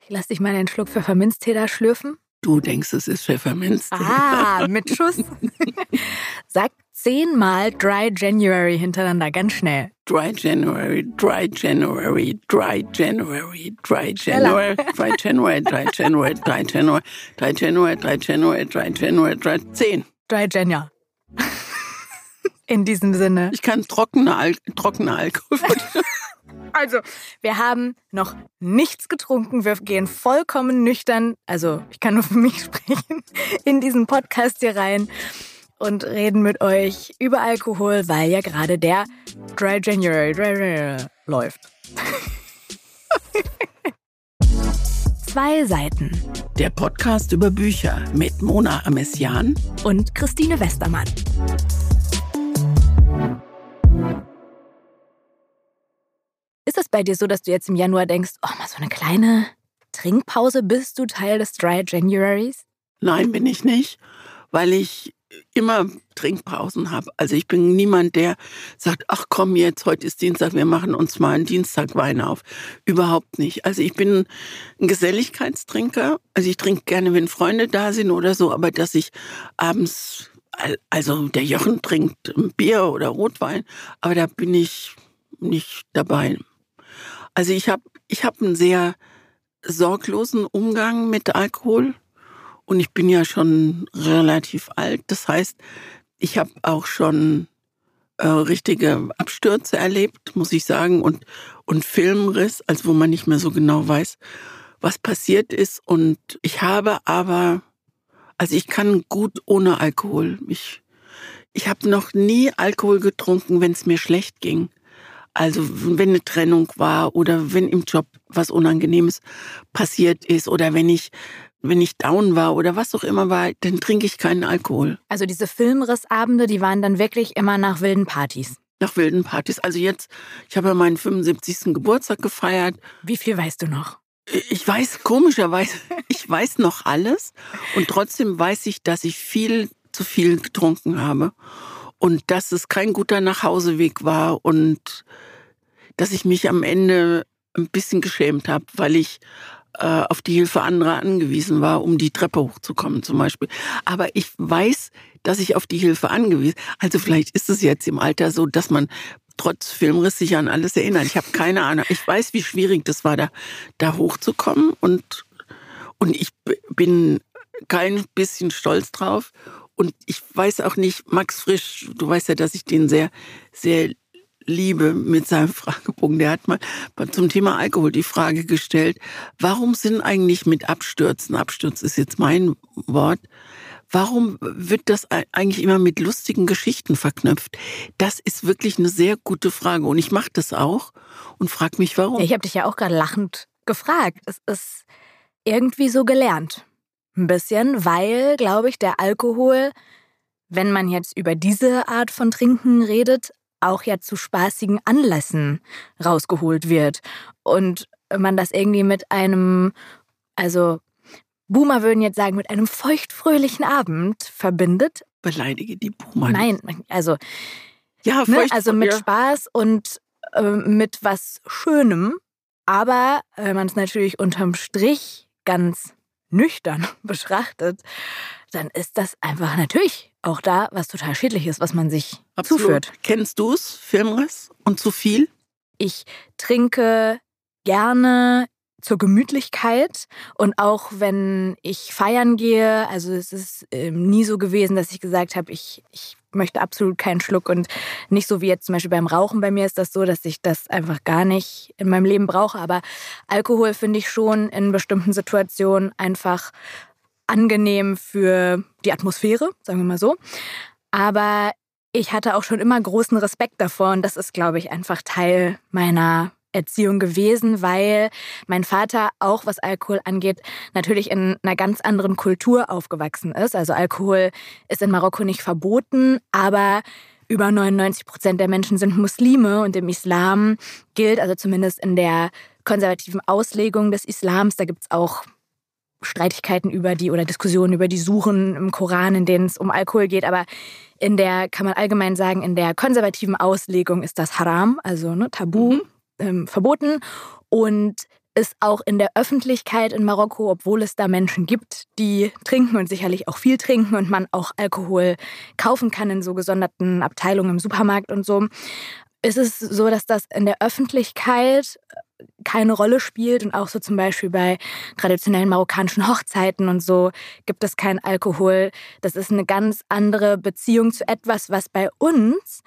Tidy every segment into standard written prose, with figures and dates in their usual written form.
Lass dich mal einen Schluck Pfefferminztee da schlürfen. Du denkst, es ist Pfefferminztee. Mit Schuss. Sag 10-mal Dry January hintereinander, ganz schnell. Dry January, Dry January, Dry January, Dry January, Dry January, Dry January, Dry January, Dry January, Dry January, Dry January, 10. Dry January. In diesem Sinne. Ich kann trockener Alkohol. Also, wir haben noch nichts getrunken. Wir gehen vollkommen nüchtern, also ich kann nur für mich sprechen, in diesen Podcast hier rein und reden mit euch über Alkohol, weil ja gerade der Dry January läuft. 2 Seiten. Der Podcast über Bücher mit Mona Amessian und Christine Westermann. Ist es bei dir so, dass du jetzt im Januar denkst, oh, mal so eine kleine Trinkpause, bist du Teil des Dry Januaries? Nein, bin ich nicht, weil ich immer Trinkpausen habe. Also ich bin niemand, der sagt, ach komm jetzt, heute ist Dienstag, wir machen uns mal einen Dienstag Wein auf. Überhaupt nicht. Also ich bin ein Geselligkeitstrinker. Also ich trinke gerne, wenn Freunde da sind oder so, aber dass ich abends, also der Jochen trinkt Bier oder Rotwein, aber da bin ich nicht dabei. Also ich hab einen sehr sorglosen Umgang mit Alkohol und ich bin ja schon relativ alt. Das heißt, ich habe auch schon richtige Abstürze erlebt, muss ich sagen, und Filmriss, also wo man nicht mehr so genau weiß, was passiert ist. Und ich habe aber, also ich kann gut ohne Alkohol. Ich habe noch nie Alkohol getrunken, wenn es mir schlecht ging. Also wenn eine Trennung war oder wenn im Job was Unangenehmes passiert ist oder wenn ich down war oder was auch immer war, dann trinke ich keinen Alkohol. Also diese Filmrissabende, die waren dann wirklich immer nach wilden Partys? Nach wilden Partys. Also jetzt, ich habe ja meinen 75. Geburtstag gefeiert. Wie viel weißt du noch? Ich weiß, komischerweise, ich weiß noch alles und trotzdem weiß ich, dass ich viel zu viel getrunken habe. Und dass es kein guter Nachhauseweg war und dass ich mich am Ende ein bisschen geschämt habe, weil ich auf die Hilfe anderer angewiesen war, um die Treppe hochzukommen zum Beispiel. Aber ich weiß, dass ich auf die Hilfe angewiesen bin. Also vielleicht ist es jetzt im Alter so, dass man trotz Filmriss sich an alles erinnert. Ich habe keine Ahnung. Ich weiß, wie schwierig das war, da hochzukommen. Und ich bin kein bisschen stolz drauf. Und ich weiß auch nicht, Max Frisch, du weißt ja, dass ich den sehr, sehr liebe mit seinem Fragebogen. Der hat mal zum Thema Alkohol die Frage gestellt, warum sind eigentlich mit Abstürzen, Absturz ist jetzt mein Wort, warum wird das eigentlich immer mit lustigen Geschichten verknüpft? Das ist wirklich eine sehr gute Frage. Und ich mache das auch und frage mich, warum. Ich habe dich ja auch gerade lachend gefragt. Es ist irgendwie so gelernt. Ein bisschen, weil, glaube ich, der Alkohol, wenn man jetzt über diese Art von Trinken redet, auch ja zu spaßigen Anlässen rausgeholt wird. Und man das irgendwie mit einem, also Boomer würden jetzt sagen, mit einem feuchtfröhlichen Abend verbindet. Beleidige die Boomer. Nein, also, ja, also mit Spaß und mit was Schönem. Aber wenn man es natürlich unterm Strich ganz nüchtern betrachtet, dann ist das einfach natürlich auch da was total Schädliches, was man sich zuführt. Kennst du es, Filmriss und zu viel? Ich trinke gerne zur Gemütlichkeit und auch wenn ich feiern gehe, also es ist nie so gewesen, dass ich gesagt habe, ich möchte absolut keinen Schluck und nicht so wie jetzt zum Beispiel beim Rauchen. Bei mir ist das so, dass ich das einfach gar nicht in meinem Leben brauche. Aber Alkohol finde ich schon in bestimmten Situationen einfach angenehm für die Atmosphäre, sagen wir mal so. Aber ich hatte auch schon immer großen Respekt davor und das ist, glaube ich, einfach Teil meiner Erziehung gewesen, weil mein Vater auch, was Alkohol angeht, natürlich in einer ganz anderen Kultur aufgewachsen ist. Also Alkohol ist in Marokko nicht verboten, aber über 99% der Menschen sind Muslime und im Islam gilt, also zumindest in der konservativen Auslegung des Islams, da gibt es auch Streitigkeiten über die oder Diskussionen über die Suchen im Koran, in denen es um Alkohol geht, aber in der, kann man allgemein sagen, in der konservativen Auslegung ist das Haram, also tabu, verboten. Und ist auch in der Öffentlichkeit in Marokko, obwohl es da Menschen gibt, die trinken und sicherlich auch viel trinken und man auch Alkohol kaufen kann in so gesonderten Abteilungen im Supermarkt und so, ist es so, dass das in der Öffentlichkeit keine Rolle spielt und auch so zum Beispiel bei traditionellen marokkanischen Hochzeiten und so gibt es keinen Alkohol. Das ist eine ganz andere Beziehung zu etwas, was bei uns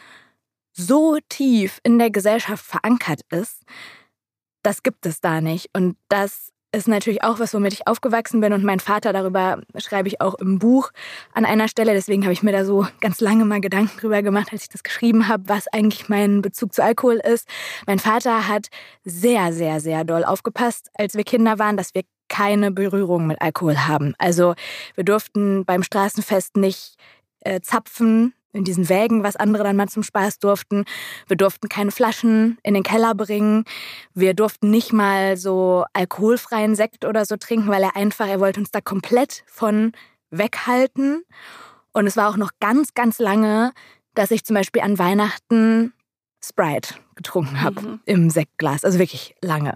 so tief in der Gesellschaft verankert ist. Das gibt es da nicht. Und das ist natürlich auch was, womit ich aufgewachsen bin. Und mein Vater, darüber schreibe ich auch im Buch an einer Stelle. Deswegen habe ich mir da so ganz lange mal Gedanken drüber gemacht, als ich das geschrieben habe, was eigentlich mein Bezug zu Alkohol ist. Mein Vater hat sehr, sehr, sehr doll aufgepasst, als wir Kinder waren, dass wir keine Berührung mit Alkohol haben. Also wir durften beim Straßenfest nicht zapfen in diesen Wägen, was andere dann mal zum Spaß durften. Wir durften keine Flaschen in den Keller bringen. Wir durften nicht mal so alkoholfreien Sekt oder so trinken, weil er wollte uns da komplett von weghalten. Und es war auch noch ganz, ganz lange, dass ich zum Beispiel an Weihnachten Sprite getrunken habe im Sektglas. Also wirklich lange.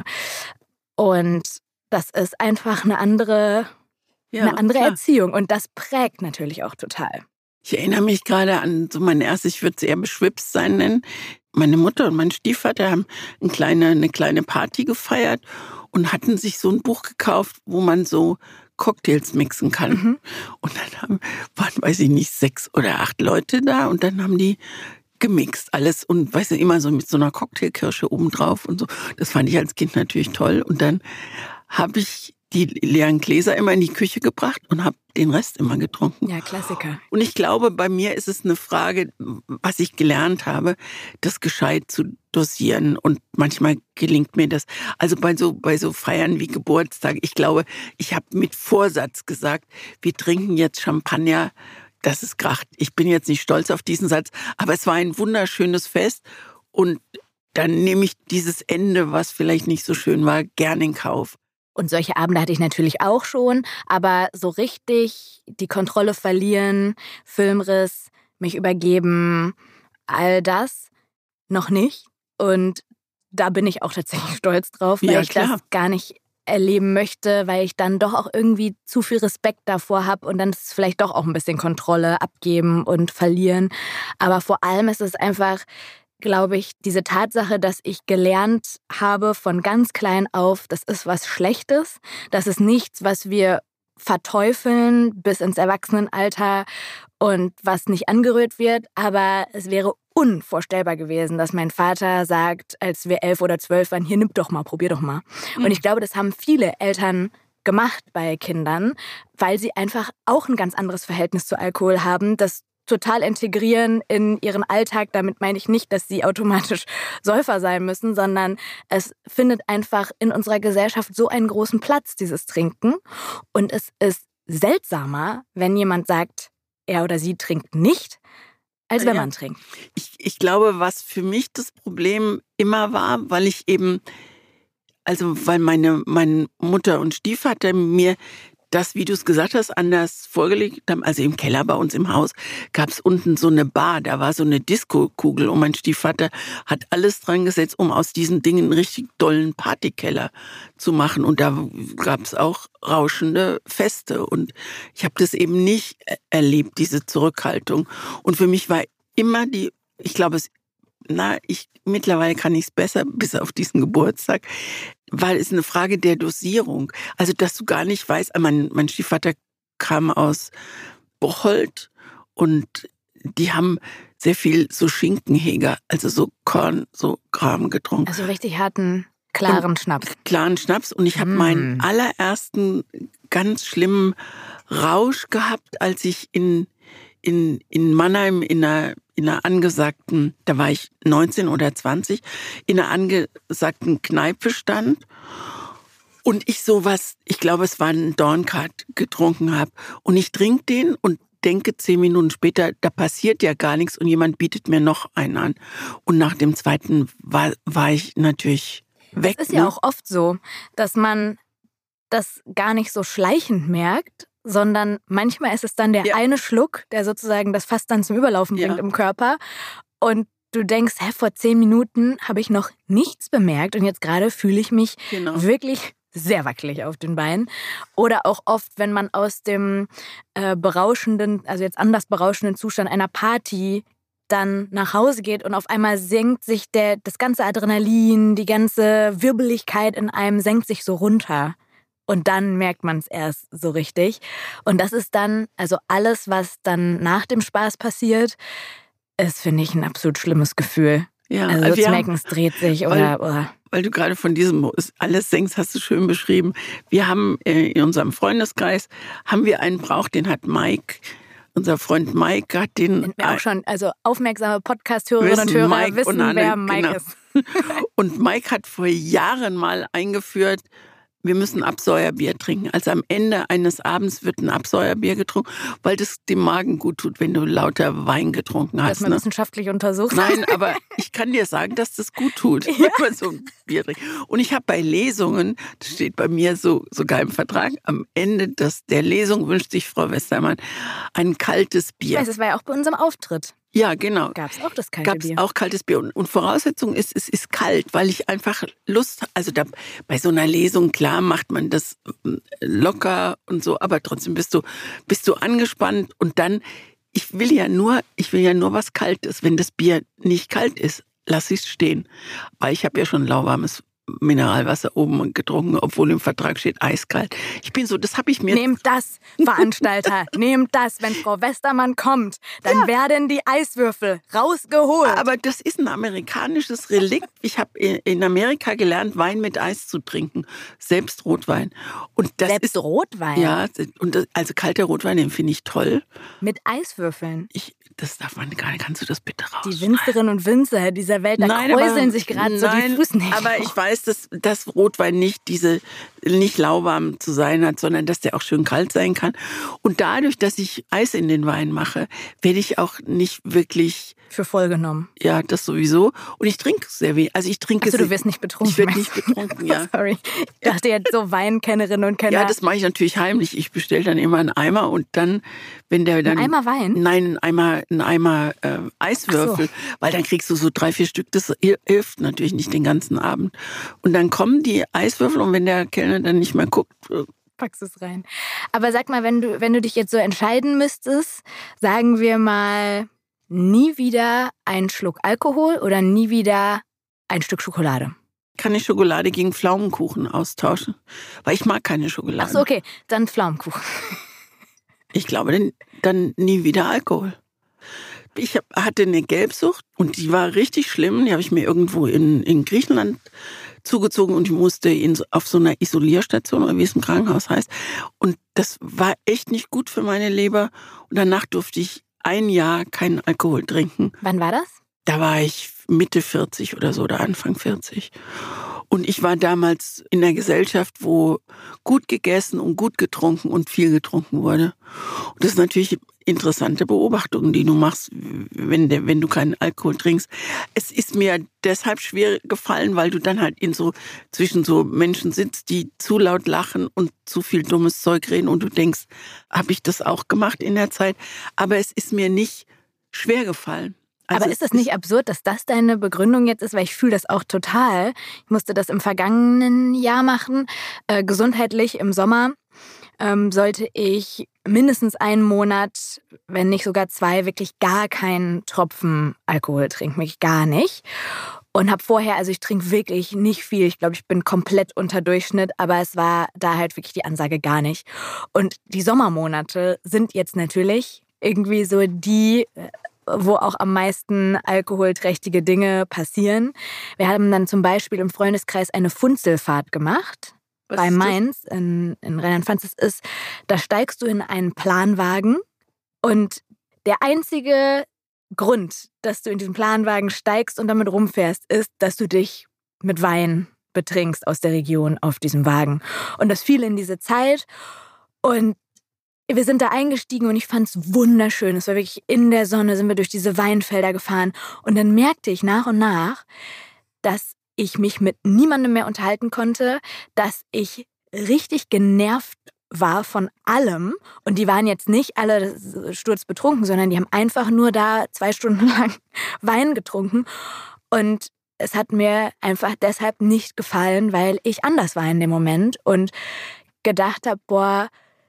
Und das ist einfach eine andere Erziehung. Und das prägt natürlich auch total. Ich erinnere mich gerade an so mein erstes, ich würde es eher beschwipst sein nennen. Meine Mutter und mein Stiefvater haben eine kleine Party gefeiert und hatten sich so ein Buch gekauft, wo man so Cocktails mixen kann. Und dann waren, weiß ich nicht, 6 oder 8 Leute da und dann haben die gemixt alles und weißt du, immer so mit so einer Cocktailkirsche obendrauf und so. Das fand ich als Kind natürlich toll. Und dann habe ich die leeren Gläser immer in die Küche gebracht und habe den Rest immer getrunken. Ja, Klassiker. Und ich glaube, bei mir ist es eine Frage, was ich gelernt habe, das gescheit zu dosieren. Und manchmal gelingt mir das. Also bei so Feiern wie Geburtstag, ich glaube, ich habe mit Vorsatz gesagt, wir trinken jetzt Champagner, das ist kracht. Ich bin jetzt nicht stolz auf diesen Satz, aber es war ein wunderschönes Fest. Und dann nehme ich dieses Ende, was vielleicht nicht so schön war, gern in Kauf. Und solche Abende hatte ich natürlich auch schon, aber so richtig die Kontrolle verlieren, Filmriss, mich übergeben, all das noch nicht. Und da bin ich auch tatsächlich stolz drauf, weil ich das gar nicht erleben möchte, weil ich dann doch auch irgendwie zu viel Respekt davor habe und dann ist es vielleicht doch auch ein bisschen Kontrolle abgeben und verlieren. Aber vor allem ist es einfach, glaube ich, diese Tatsache, dass ich gelernt habe von ganz klein auf, das ist was Schlechtes, das ist nichts, was wir verteufeln bis ins Erwachsenenalter und was nicht angerührt wird, aber es wäre unvorstellbar gewesen, dass mein Vater sagt, als wir 11 oder 12 waren, hier, nimm doch mal, probier doch mal. Und ich glaube, das haben viele Eltern gemacht bei Kindern, weil sie einfach auch ein ganz anderes Verhältnis zu Alkohol haben, das total integrieren in ihren Alltag. Damit meine ich nicht, dass sie automatisch Säufer sein müssen, sondern es findet einfach in unserer Gesellschaft so einen großen Platz, dieses Trinken. Und es ist seltsamer, wenn jemand sagt, er oder sie trinkt nicht, als wenn man trinkt. Ich glaube, was für mich das Problem immer war, weil meine Mutter und Stiefvater mir das, wie du es gesagt hast, anders vorgelegt haben. Also im Keller bei uns im Haus gab es unten so eine Bar, da war so eine Disco-Kugel und mein Stiefvater hat alles dran gesetzt, um aus diesen Dingen einen richtig dollen Partykeller zu machen. Und da gab es auch rauschende Feste und ich habe das eben nicht erlebt, diese Zurückhaltung. Und für mich war immer mittlerweile kann ich es besser, bis auf diesen Geburtstag, weil es eine Frage der Dosierung. Also, dass du gar nicht weißt, mein Stiefvater kam aus Bocholt und die haben sehr viel so Schinkenheger, also so Korn, so Kram getrunken. Also richtig harten, klaren Schnaps. Klaren Schnaps und ich habe meinen allerersten ganz schlimmen Rausch gehabt, als ich in Mannheim in einer angesagten, da war ich 19 oder 20, in einer angesagten Kneipe stand und ich glaube, es war ein Dornkart getrunken habe und ich trinke den und denke 10 Minuten später, da passiert ja gar nichts und jemand bietet mir noch einen an. Und nach dem zweiten war ich natürlich weg. Es ist ja auch oft so, dass man das gar nicht so schleichend merkt, sondern manchmal ist es dann der eine Schluck, der sozusagen das Fass dann zum Überlaufen bringt im Körper. Und du denkst, vor 10 Minuten habe ich noch nichts bemerkt und jetzt gerade fühle ich mich wirklich sehr wackelig auf den Beinen. Oder auch oft, wenn man aus dem berauschenden, also jetzt anders berauschenden Zustand einer Party dann nach Hause geht und auf einmal senkt sich das ganze Adrenalin, die ganze Wirbeligkeit in einem senkt sich so runter. Und dann merkt man es erst so richtig. Und das ist dann, also alles, was dann nach dem Spaß passiert, ist, finde ich, ein absolut schlimmes Gefühl. Ja, also zu merken, es dreht sich weil du gerade von diesem alles senkst, hast du schön beschrieben. Wir haben in unserem Freundeskreis haben wir einen Brauch, den hat Mike. Unser Freund Mike hat den... Sind wir auch schon, also aufmerksame Podcast-Hörerinnen und Hörer wissen, wer Mike ist. Und Mike hat vor Jahren mal eingeführt, wir müssen Absäuerbier trinken. Also am Ende eines Abends wird ein Absäuerbier getrunken, weil das dem Magen gut tut, wenn du lauter Wein getrunken hast. Das man wissenschaftlich untersucht. Nein, aber ich kann dir sagen, dass das gut tut, wenn man so ein Bier trinkt. Und ich habe bei Lesungen, das steht bei mir sogar im Vertrag, am Ende der Lesung wünscht sich Frau Westermann ein kaltes Bier. Ich weiß, das war ja auch bei unserem Auftritt. Ja, genau. Gab es auch das kalte Bier? Gab es auch kaltes Bier. Und Voraussetzung ist, es ist kalt, weil ich einfach Lust, also bei so einer Lesung, klar macht man das locker und so, aber trotzdem bist du angespannt und dann, ich will ja nur was Kaltes. Wenn das Bier nicht kalt ist, lass ich es stehen. Weil ich habe ja schon lauwarmes Mineralwasser oben getrunken, obwohl im Vertrag steht eiskalt. Ich bin so, das habe ich mir... Nehmt das, Veranstalter, nehmt das. Wenn Frau Westermann kommt, dann werden die Eiswürfel rausgeholt. Aber das ist ein amerikanisches Relikt. Ich habe in Amerika gelernt, Wein mit Eis zu trinken. Selbst Rotwein. Und das Selbst ist, Rotwein? Ja, also kalter Rotwein, den finde ich toll. Mit Eiswürfeln? Das darf man gar nicht. Kannst du das bitte rausschneiden? Die Winzerinnen und Winzer dieser Welt, da kräuseln sich gerade so die Fußnägel. Aber ich weiß, dass Rotwein nicht lauwarm zu sein hat, sondern dass der auch schön kalt sein kann. Und dadurch, dass ich Eis in den Wein mache, werde ich auch nicht wirklich... Für voll genommen. Ja, das sowieso. Und ich trinke sehr wenig. Also ich trinke... Achso, du wirst nicht betrunken. Ich werde nicht betrunken, ja. Sorry. Ich dachte jetzt so Weinkennerinnen und Kenner. Ja, das mache ich natürlich heimlich. Ich bestelle dann immer einen Eimer und dann, wenn der dann... Ein Eimer Wein? Nein, ein Eimer Eiswürfel. Weil dann kriegst du so 3-4 Stück. Das hilft natürlich nicht den ganzen Abend. Und dann kommen die Eiswürfel und wenn der Kellner dann nicht mehr guckt... Packst es rein. Aber sag mal, wenn du dich jetzt so entscheiden müsstest, sagen wir mal... Nie wieder einen Schluck Alkohol oder nie wieder ein Stück Schokolade? Kann ich Schokolade gegen Pflaumenkuchen austauschen? Weil ich mag keine Schokolade. Ach so, okay, dann Pflaumenkuchen. Ich glaube, dann nie wieder Alkohol. Ich hatte eine Gelbsucht und die war richtig schlimm. Die habe ich mir irgendwo in Griechenland zugezogen und ich musste auf so einer Isolierstation, oder wie es im Krankenhaus heißt. Und das war echt nicht gut für meine Leber. Und danach durfte ich 1 Jahr keinen Alkohol trinken. Wann war das? Da war ich Mitte 40 oder so, oder Anfang 40. Und ich war damals in einer Gesellschaft, wo gut gegessen und gut getrunken und viel getrunken wurde. Und das ist natürlich interessante Beobachtungen, die du machst, wenn du keinen Alkohol trinkst. Es ist mir deshalb schwer gefallen, weil du dann halt zwischen so Menschen sitzt, die zu laut lachen und zu viel dummes Zeug reden und du denkst, habe ich das auch gemacht in der Zeit? Aber es ist mir nicht schwer gefallen. Also aber ist das nicht absurd, dass das deine Begründung jetzt ist? Weil ich fühle das auch total. Ich musste das im vergangenen Jahr machen. Gesundheitlich im Sommer sollte ich mindestens 1 Monat, wenn nicht sogar 2, wirklich gar keinen Tropfen Alkohol trinken. Wirklich gar nicht. Und habe vorher, also ich trinke wirklich nicht viel. Ich glaube, ich bin komplett unter Durchschnitt. Aber es war da halt wirklich die Ansage gar nicht. Und die Sommermonate sind jetzt natürlich irgendwie so die... wo auch am meisten alkoholträchtige Dinge passieren. Wir haben dann zum Beispiel im Freundeskreis eine Funzelfahrt gemacht. Bei Mainz in Rheinland-Pfalz da steigst du in einen Planwagen und der einzige Grund, dass du in diesen Planwagen steigst und damit rumfährst, ist, dass du dich mit Wein betrinkst aus der Region auf diesem Wagen. Und das fiel in diese Zeit und wir sind da eingestiegen und ich fand's wunderschön. Es war wirklich in der Sonne, sind wir durch diese Weinfelder gefahren. Und dann merkte ich nach und nach, dass ich mich mit niemandem mehr unterhalten konnte, dass ich richtig genervt war von allem. Und die waren jetzt nicht alle sturzbetrunken, sondern die haben einfach nur da 2 Stunden lang Wein getrunken. Und es hat mir einfach deshalb nicht gefallen, weil ich anders war in dem Moment und gedacht habe,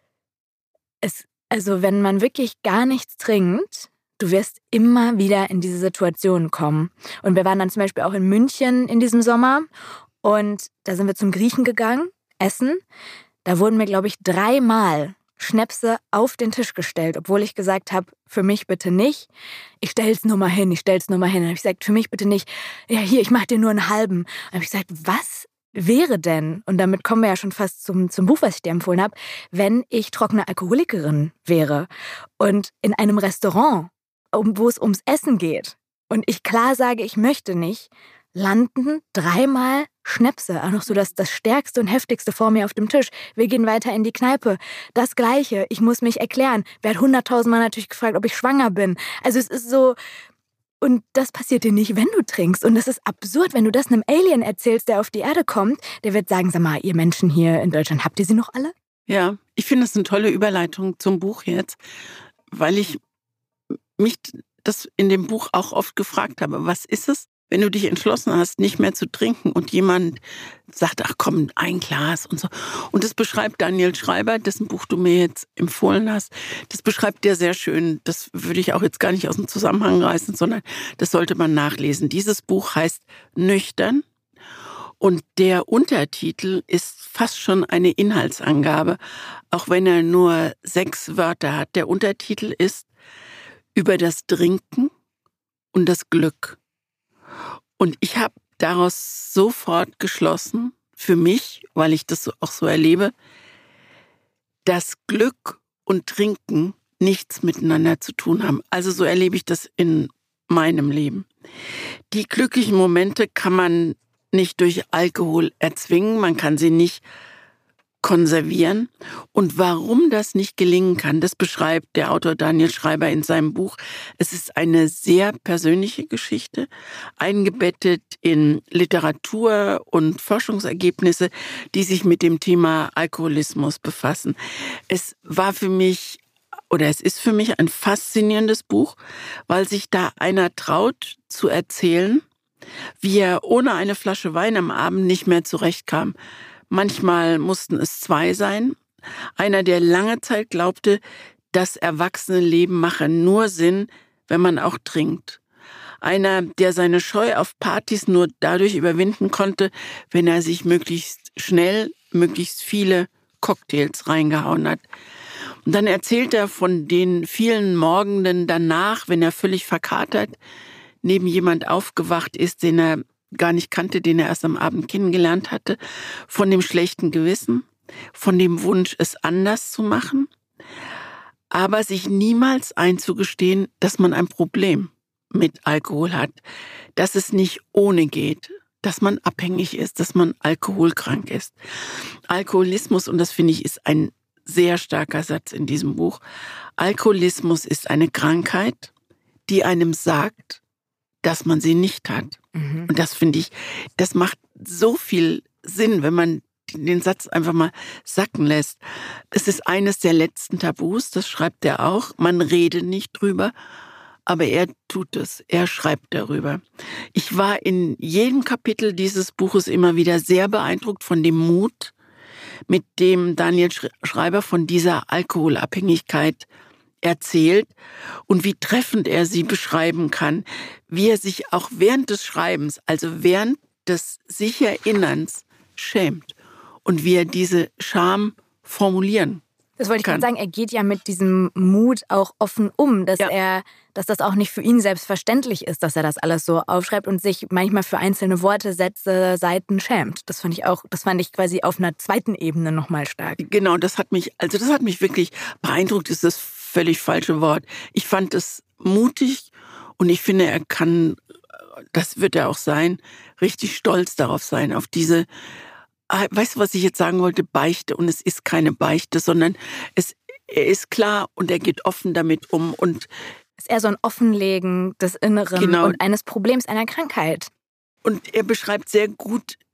also wenn man wirklich gar nichts trinkt, du wirst immer wieder in diese Situation kommen. Und wir waren dann zum Beispiel auch in München in diesem Sommer und da sind wir zum Griechen gegangen, essen. Da wurden mir, glaube ich, 3-mal Schnäpse auf den Tisch gestellt, obwohl ich gesagt habe, für mich bitte nicht. Ich stell's nur mal hin. Dann habe ich gesagt, für mich bitte nicht. Ja, hier, ich mache dir nur einen halben. Dann habe ich gesagt, was wäre denn, und damit kommen wir ja schon fast zum Buch, was ich dir empfohlen habe, wenn ich trockene Alkoholikerin wäre und in einem Restaurant, wo es ums Essen geht und ich klar sage, ich möchte nicht, landen 3-mal Schnäpse, auch noch so das Stärkste und Heftigste vor mir auf dem Tisch. Wir gehen weiter in die Kneipe. Das Gleiche, ich muss mich erklären. Wer hat 100.000 Mal natürlich gefragt, ob ich schwanger bin. Also es ist so, und das passiert dir nicht, wenn du trinkst. Und das ist absurd, wenn du das einem Alien erzählst, der auf die Erde kommt, der wird sagen, sag mal, ihr Menschen hier in Deutschland, habt ihr sie noch alle? Ja, ich finde das eine tolle Überleitung zum Buch jetzt, weil ich mich das in dem Buch auch oft gefragt habe, was ist es, wenn du dich entschlossen hast, nicht mehr zu trinken und jemand sagt, ach komm, ein Glas und so. Und das beschreibt Daniel Schreiber, dessen Buch du mir jetzt empfohlen hast. Das beschreibt der sehr schön. Das würde ich auch jetzt gar nicht aus dem Zusammenhang reißen, sondern das sollte man nachlesen. Dieses Buch heißt Nüchtern und der Untertitel ist fast schon eine Inhaltsangabe, auch wenn er nur 6 Wörter hat. Der Untertitel ist über das Trinken und das Glück. Und ich habe daraus sofort geschlossen, für mich, weil ich das auch so erlebe, dass Glück und Trinken nichts miteinander zu tun haben. Also so erlebe ich das in meinem Leben. Die glücklichen Momente kann man nicht durch Alkohol erzwingen, man kann sie nicht konservieren. Und warum das nicht gelingen kann, das beschreibt der Autor Daniel Schreiber in seinem Buch. Es ist eine sehr persönliche Geschichte, eingebettet in Literatur und Forschungsergebnisse, die sich mit dem Thema Alkoholismus befassen. Es ist für mich ein faszinierendes Buch, weil sich da einer traut zu erzählen, wie er ohne eine Flasche Wein am Abend nicht mehr zurechtkam. Manchmal mussten es 2 sein. Einer, der lange Zeit glaubte, das Erwachsenenleben mache nur Sinn, wenn man auch trinkt. Einer, der seine Scheu auf Partys nur dadurch überwinden konnte, wenn er sich möglichst schnell, möglichst viele Cocktails reingehauen hat. Und dann erzählt er von den vielen Morgenden danach, wenn er völlig verkatert neben jemand aufgewacht ist, den er gar nicht kannte, den er erst am Abend kennengelernt hatte, von dem schlechten Gewissen, von dem Wunsch, es anders zu machen, aber sich niemals einzugestehen, dass man ein Problem mit Alkohol hat, dass es nicht ohne geht, dass man abhängig ist, dass man alkoholkrank ist. Alkoholismus, und das finde ich, ist ein sehr starker Satz in diesem Buch, Alkoholismus ist eine Krankheit, die einem sagt, dass man sie nicht hat. Und das finde ich, das macht so viel Sinn, wenn man den Satz einfach mal sacken lässt. Es ist eines der letzten Tabus, das schreibt er auch. Man redet nicht drüber, aber er tut es. Er schreibt darüber. Ich war in jedem Kapitel dieses Buches immer wieder sehr beeindruckt von dem Mut, mit dem Daniel Schreiber von dieser Alkoholabhängigkeit erzählt und wie treffend er sie beschreiben kann, wie er sich auch während des Schreibens, also während des sich Erinnerns schämt und wie er diese Scham formulieren Das wollte ich gerade sagen, er geht ja mit diesem Mut auch offen um, dass das auch nicht für ihn selbstverständlich ist, dass er das alles so aufschreibt und sich manchmal für einzelne Worte, Sätze, Seiten schämt. Das fand ich quasi auf einer zweiten Ebene nochmal stark. Genau, das hat mich wirklich beeindruckt, ist das völlig falsche Wort. Ich fand es mutig und ich finde, er kann, das wird er auch sein, richtig stolz darauf sein, auf diese, weißt du, was ich jetzt sagen wollte, Beichte. Und es ist keine Beichte, sondern er ist klar und er geht offen damit um. Und es ist eher so ein Offenlegen des Inneren und eines Problems, einer Krankheit. Und er beschreibt sehr gut,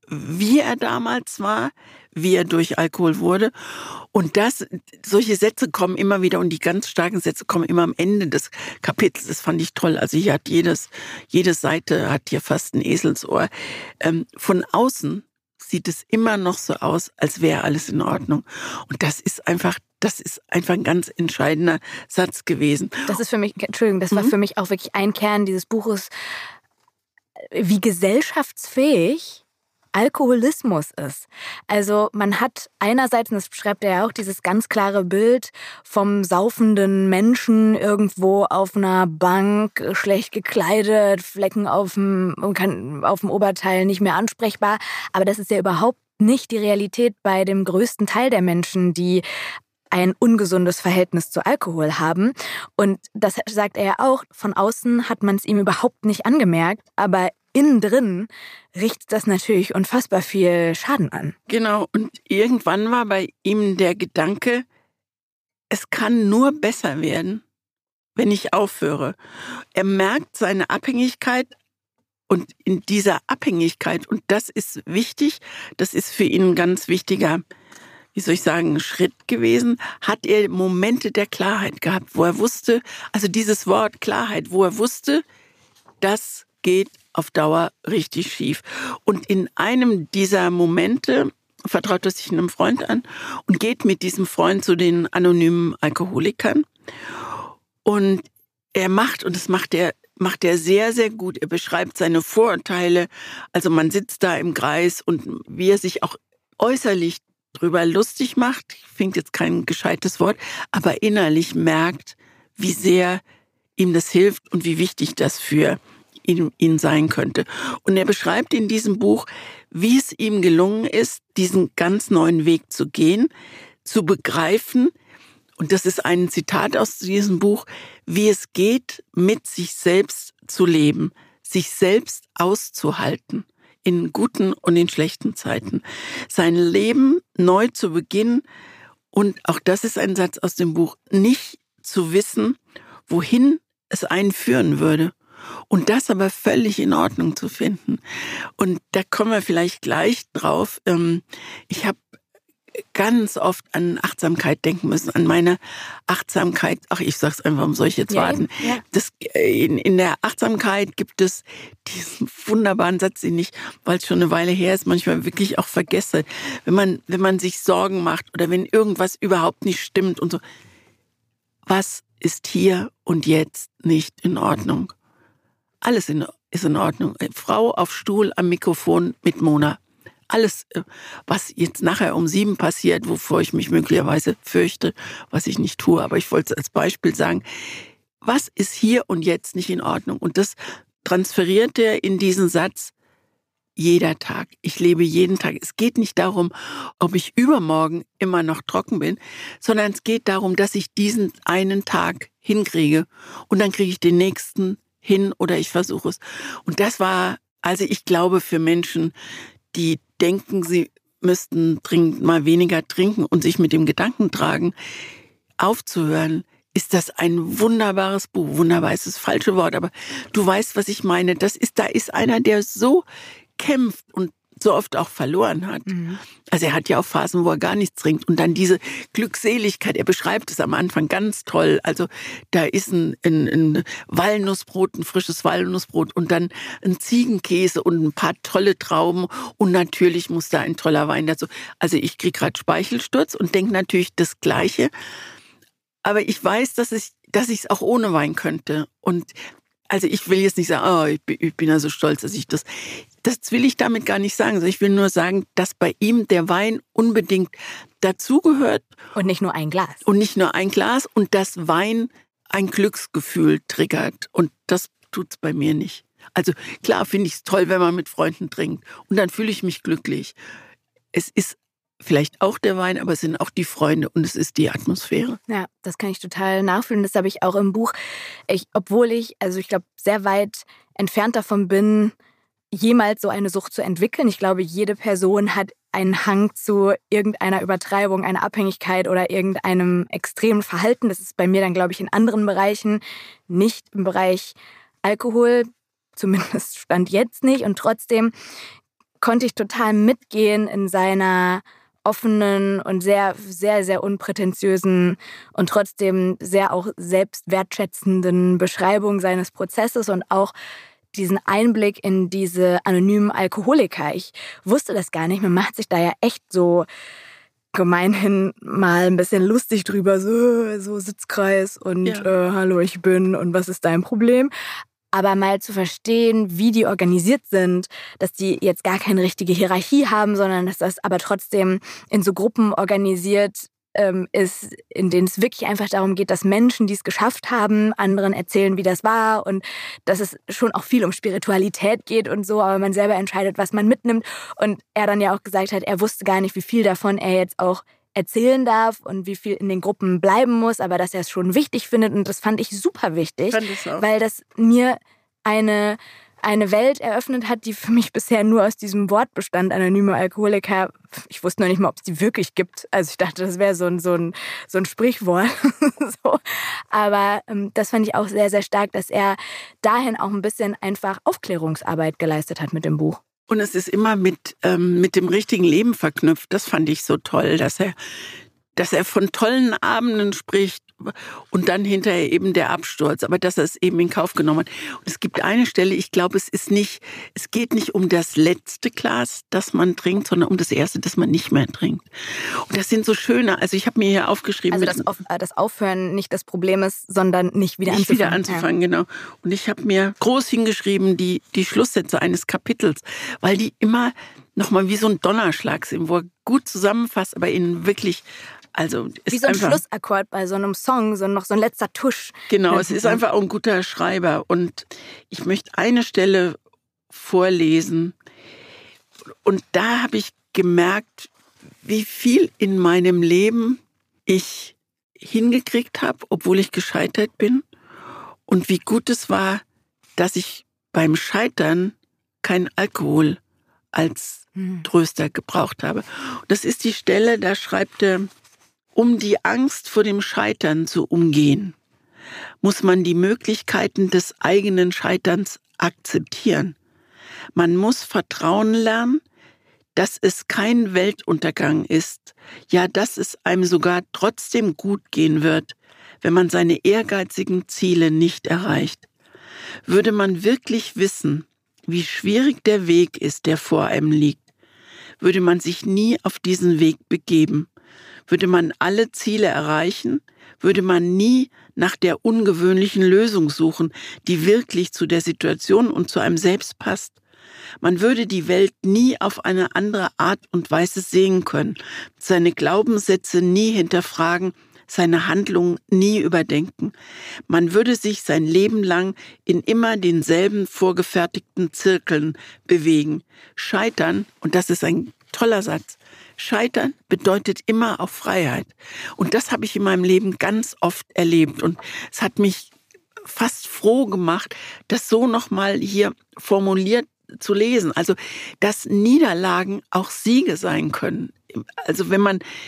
wie er damals war, wie er durch Alkohol wurde. Und solche Sätze kommen immer wieder und die ganz starken Sätze kommen immer am Ende des Kapitels. Das fand ich toll. Also hier hat jede Seite hat hier fast ein Eselsohr. Von außen sieht es immer noch so aus, als wäre alles in Ordnung. Und das ist einfach ein ganz entscheidender Satz gewesen. Das ist für mich, Entschuldigung, das war für mich auch wirklich ein Kern dieses Buches, wie gesellschaftsfähig Alkoholismus ist. Also man hat einerseits, und das beschreibt er ja auch, dieses ganz klare Bild vom saufenden Menschen irgendwo auf einer Bank, schlecht gekleidet, Flecken auf dem Oberteil, nicht mehr ansprechbar. Aber das ist ja überhaupt nicht die Realität bei dem größten Teil der Menschen, die ein ungesundes Verhältnis zu Alkohol haben. Und das sagt er ja auch, von außen hat man es ihm überhaupt nicht angemerkt, aber innen drin richtet das natürlich unfassbar viel Schaden an. Genau, und irgendwann war bei ihm der Gedanke, es kann nur besser werden, wenn ich aufhöre. Er merkt seine Abhängigkeit und in dieser Abhängigkeit, und das ist wichtig, das ist für ihn ein ganz wichtiger, Schritt gewesen, hat er Momente der Klarheit gehabt, wo er wusste, also dieses Wort Klarheit, wo er wusste, das geht auf Dauer richtig schief. Und in einem dieser Momente vertraut er sich einem Freund an und geht mit diesem Freund zu den anonymen Alkoholikern. Und das macht er sehr, sehr gut. Er beschreibt seine Vorurteile. Also man sitzt da im Kreis und wie er sich auch äußerlich drüber lustig macht, ich finde jetzt kein gescheites Wort, aber innerlich merkt, wie sehr ihm das hilft und wie wichtig das für ihn sein könnte. Und er beschreibt in diesem Buch, wie es ihm gelungen ist, diesen ganz neuen Weg zu gehen, zu begreifen, und das ist ein Zitat aus diesem Buch, wie es geht, mit sich selbst zu leben, sich selbst auszuhalten, in guten und in schlechten Zeiten. Sein Leben neu zu beginnen, und auch das ist ein Satz aus dem Buch, nicht zu wissen, wohin es einen führen würde. Und das aber völlig in Ordnung zu finden. Und da kommen wir vielleicht gleich drauf. Ich habe ganz oft an Achtsamkeit denken müssen, an meine Achtsamkeit. Ach, ich sag's einfach, um soll ich jetzt warten. Ja. In der Achtsamkeit gibt es diesen wunderbaren Satz, den ich, weil es schon eine Weile her ist, manchmal wirklich auch vergesse. Wenn man sich Sorgen macht oder wenn irgendwas überhaupt nicht stimmt und so. Was ist hier und jetzt nicht in Ordnung? Alles ist in Ordnung. Frau auf Stuhl am Mikrofon mit Mona. Alles, was jetzt nachher um 7 passiert, wovor ich mich möglicherweise fürchte, was ich nicht tue. Aber ich wollte es als Beispiel sagen, was ist hier und jetzt nicht in Ordnung? Und das transferiert er in diesen Satz, jeder Tag. Ich lebe jeden Tag. Es geht nicht darum, ob ich übermorgen immer noch trocken bin, sondern es geht darum, dass ich diesen einen Tag hinkriege und dann kriege ich den nächsten hin oder ich versuche es. Und das war, also ich glaube, für Menschen, die denken, sie müssten dringend mal weniger trinken und sich mit dem Gedanken tragen, aufzuhören, ist das ein wunderbares Buch. Wunderbar ist das falsche Wort, aber du weißt, was ich meine. Da ist einer, der so kämpft und so oft auch verloren hat. Mhm. Also er hat ja auch Phasen, wo er gar nichts trinkt. Und dann diese Glückseligkeit, er beschreibt es am Anfang ganz toll. Also da ist ein Walnussbrot, ein frisches Walnussbrot und dann ein Ziegenkäse und ein paar tolle Trauben. Und natürlich muss da ein toller Wein dazu. Also ich kriege gerade Speichelsturz und denke natürlich das Gleiche. Aber ich weiß, dass ich es auch ohne Wein könnte. Und also ich will jetzt nicht sagen, oh, ich bin ja so stolz, dass ich das will ich damit gar nicht sagen. Ich will nur sagen, dass bei ihm der Wein unbedingt dazugehört. Und nicht nur ein Glas. Und dass Wein ein Glücksgefühl triggert. Und das tut's bei mir nicht. Also klar finde ich es toll, wenn man mit Freunden trinkt. Und dann fühle ich mich glücklich. Es ist vielleicht auch der Wein, aber es sind auch die Freunde und es ist die Atmosphäre. Ja, das kann ich total nachfühlen. Das habe ich auch im Buch. Obwohl ich glaube, sehr weit entfernt davon bin, jemals so eine Sucht zu entwickeln. Ich glaube, jede Person hat einen Hang zu irgendeiner Übertreibung, einer Abhängigkeit oder irgendeinem extremen Verhalten. Das ist bei mir dann, glaube ich, in anderen Bereichen, nicht im Bereich Alkohol, zumindest Stand jetzt nicht. Und trotzdem konnte ich total mitgehen in seiner offenen und sehr, sehr, sehr unprätentiösen und trotzdem sehr auch selbstwertschätzenden Beschreibung seines Prozesses und auch diesen Einblick in diese anonymen Alkoholiker. Ich wusste das gar nicht. Man macht sich da ja echt so gemeinhin mal ein bisschen lustig drüber, so Sitzkreis und hallo, ich bin und was ist dein Problem? Aber mal zu verstehen, wie die organisiert sind, dass die jetzt gar keine richtige Hierarchie haben, sondern dass das aber trotzdem in so Gruppen organisiert ist, in denen es wirklich einfach darum geht, dass Menschen, die es geschafft haben, anderen erzählen, wie das war und dass es schon auch viel um Spiritualität geht und so, aber man selber entscheidet, was man mitnimmt. Und er dann ja auch gesagt hat, er wusste gar nicht, wie viel davon er jetzt auch erzählen darf und wie viel in den Gruppen bleiben muss, aber dass er es schon wichtig findet und das fand ich super wichtig, weil das mir eine Welt eröffnet hat, die für mich bisher nur aus diesem Wort bestand, anonyme Alkoholiker. Ich wusste noch nicht mal, ob es die wirklich gibt. Also ich dachte, das wäre so ein Sprichwort. So. Aber das fand ich auch sehr, sehr stark, dass er dahin auch ein bisschen einfach Aufklärungsarbeit geleistet hat mit dem Buch. Und es ist immer mit dem richtigen Leben verknüpft. Das fand ich so toll, dass er von tollen Abenden spricht und dann hinterher eben der Absturz, aber dass er es eben in Kauf genommen hat. Und es gibt eine Stelle, ich glaube, es geht nicht um das letzte Glas, das man trinkt, sondern um das erste, das man nicht mehr trinkt. Und das sind so schöne, also ich habe mir hier aufgeschrieben. Also das Aufhören nicht das Problem ist, sondern nicht wieder anzufangen. Genau. Und ich habe mir groß hingeschrieben, die Schlusssätze eines Kapitels, weil die immer nochmal wie so ein Donnerschlag sind, wo er gut zusammenfasst, aber ihnen wirklich, also ist wie so ein einfach, Schlussakkord bei so einem Song, noch so ein letzter Tusch. Genau, es ist einfach auch ein guter Schreiber. Und ich möchte eine Stelle vorlesen. Und da habe ich gemerkt, wie viel in meinem Leben ich hingekriegt habe, obwohl ich gescheitert bin. Und wie gut es war, dass ich beim Scheitern kein Alkohol als Tröster gebraucht habe. Und das ist die Stelle, da schreibt er: Um die Angst vor dem Scheitern zu umgehen, muss man die Möglichkeiten des eigenen Scheiterns akzeptieren. Man muss vertrauen lernen, dass es kein Weltuntergang ist, ja, dass es einem sogar trotzdem gut gehen wird, wenn man seine ehrgeizigen Ziele nicht erreicht. Würde man wirklich wissen, wie schwierig der Weg ist, der vor einem liegt, würde man sich nie auf diesen Weg begeben. Würde man alle Ziele erreichen, würde man nie nach der ungewöhnlichen Lösung suchen, die wirklich zu der Situation und zu einem selbst passt. Man würde die Welt nie auf eine andere Art und Weise sehen können, seine Glaubenssätze nie hinterfragen, seine Handlungen nie überdenken. Man würde sich sein Leben lang in immer denselben vorgefertigten Zirkeln bewegen. Scheitern, und das ist ein toller Satz, Scheitern bedeutet immer auch Freiheit. Und das habe ich in meinem Leben ganz oft erlebt. Und es hat mich fast froh gemacht, das so nochmal hier formuliert zu lesen. Also, dass Niederlagen auch Siege sein können. Also, wenn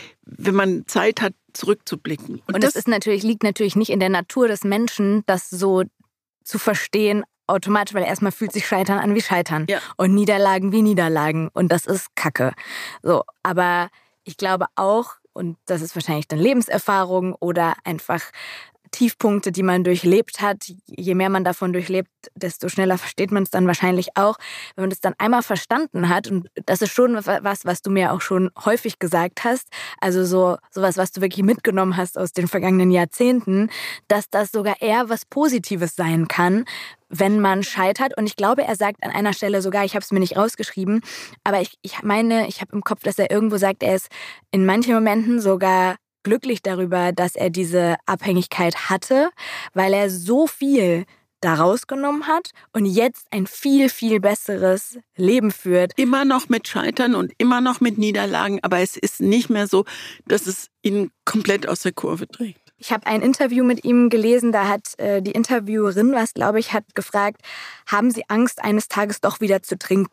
man Zeit hat, zurückzublicken. Und das liegt natürlich nicht in der Natur des Menschen, das so zu verstehen, automatisch, weil erstmal fühlt sich Scheitern an wie Scheitern. Ja. Und Niederlagen wie Niederlagen. Und das ist Kacke. So, aber ich glaube auch, und das ist wahrscheinlich dann Lebenserfahrung oder einfach Tiefpunkte, die man durchlebt hat. Je mehr man davon durchlebt, desto schneller versteht man es dann wahrscheinlich auch. Wenn man das dann einmal verstanden hat, und das ist schon was du mir auch schon häufig gesagt hast, also sowas, was du wirklich mitgenommen hast aus den vergangenen Jahrzehnten, dass das sogar eher was Positives sein kann, wenn man scheitert. Und ich glaube, er sagt an einer Stelle sogar, ich habe es mir nicht rausgeschrieben, aber ich habe im Kopf, dass er irgendwo sagt, er ist in manchen Momenten sogar glücklich darüber, dass er diese Abhängigkeit hatte, weil er so viel da rausgenommen hat und jetzt ein viel, viel besseres Leben führt. Immer noch mit Scheitern und immer noch mit Niederlagen, aber es ist nicht mehr so, dass es ihn komplett aus der Kurve trägt. Ich habe ein Interview mit ihm gelesen, da hat die Interviewerin, hat gefragt, haben Sie Angst, eines Tages doch wieder zu trinken?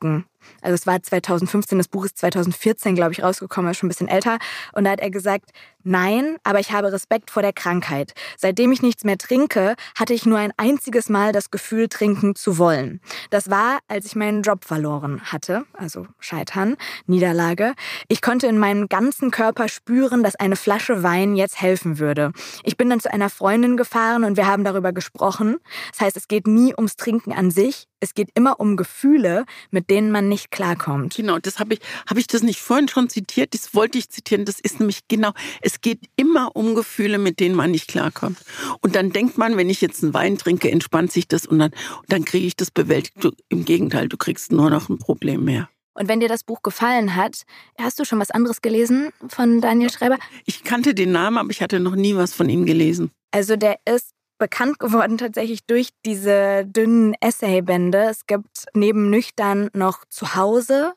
Also es war 2015, das Buch ist 2014, glaube ich, rausgekommen, ist schon ein bisschen älter. Und da hat er gesagt, nein, aber ich habe Respekt vor der Krankheit. Seitdem ich nichts mehr trinke, hatte ich nur ein einziges Mal das Gefühl, trinken zu wollen. Das war, als ich meinen Job verloren hatte, also Scheitern, Niederlage. Ich konnte in meinem ganzen Körper spüren, dass eine Flasche Wein jetzt helfen würde. Ich bin dann zu einer Freundin gefahren und wir haben darüber gesprochen. Das heißt, es geht nie ums Trinken an sich. Es geht immer um Gefühle, mit denen man nicht klarkommt. Genau, das habe ich das nicht vorhin schon zitiert? Das wollte ich zitieren. Das ist nämlich genau, es geht immer um Gefühle, mit denen man nicht klarkommt. Und dann denkt man, wenn ich jetzt einen Wein trinke, entspannt sich das und dann kriege ich das bewältigt. Im Gegenteil, du kriegst nur noch ein Problem mehr. Und wenn dir das Buch gefallen hat, hast du schon was anderes gelesen von Daniel Schreiber? Ich kannte den Namen, aber ich hatte noch nie was von ihm gelesen. Also der ist bekannt geworden tatsächlich durch diese dünnen Essaybände. Es gibt neben Nüchtern noch Zuhause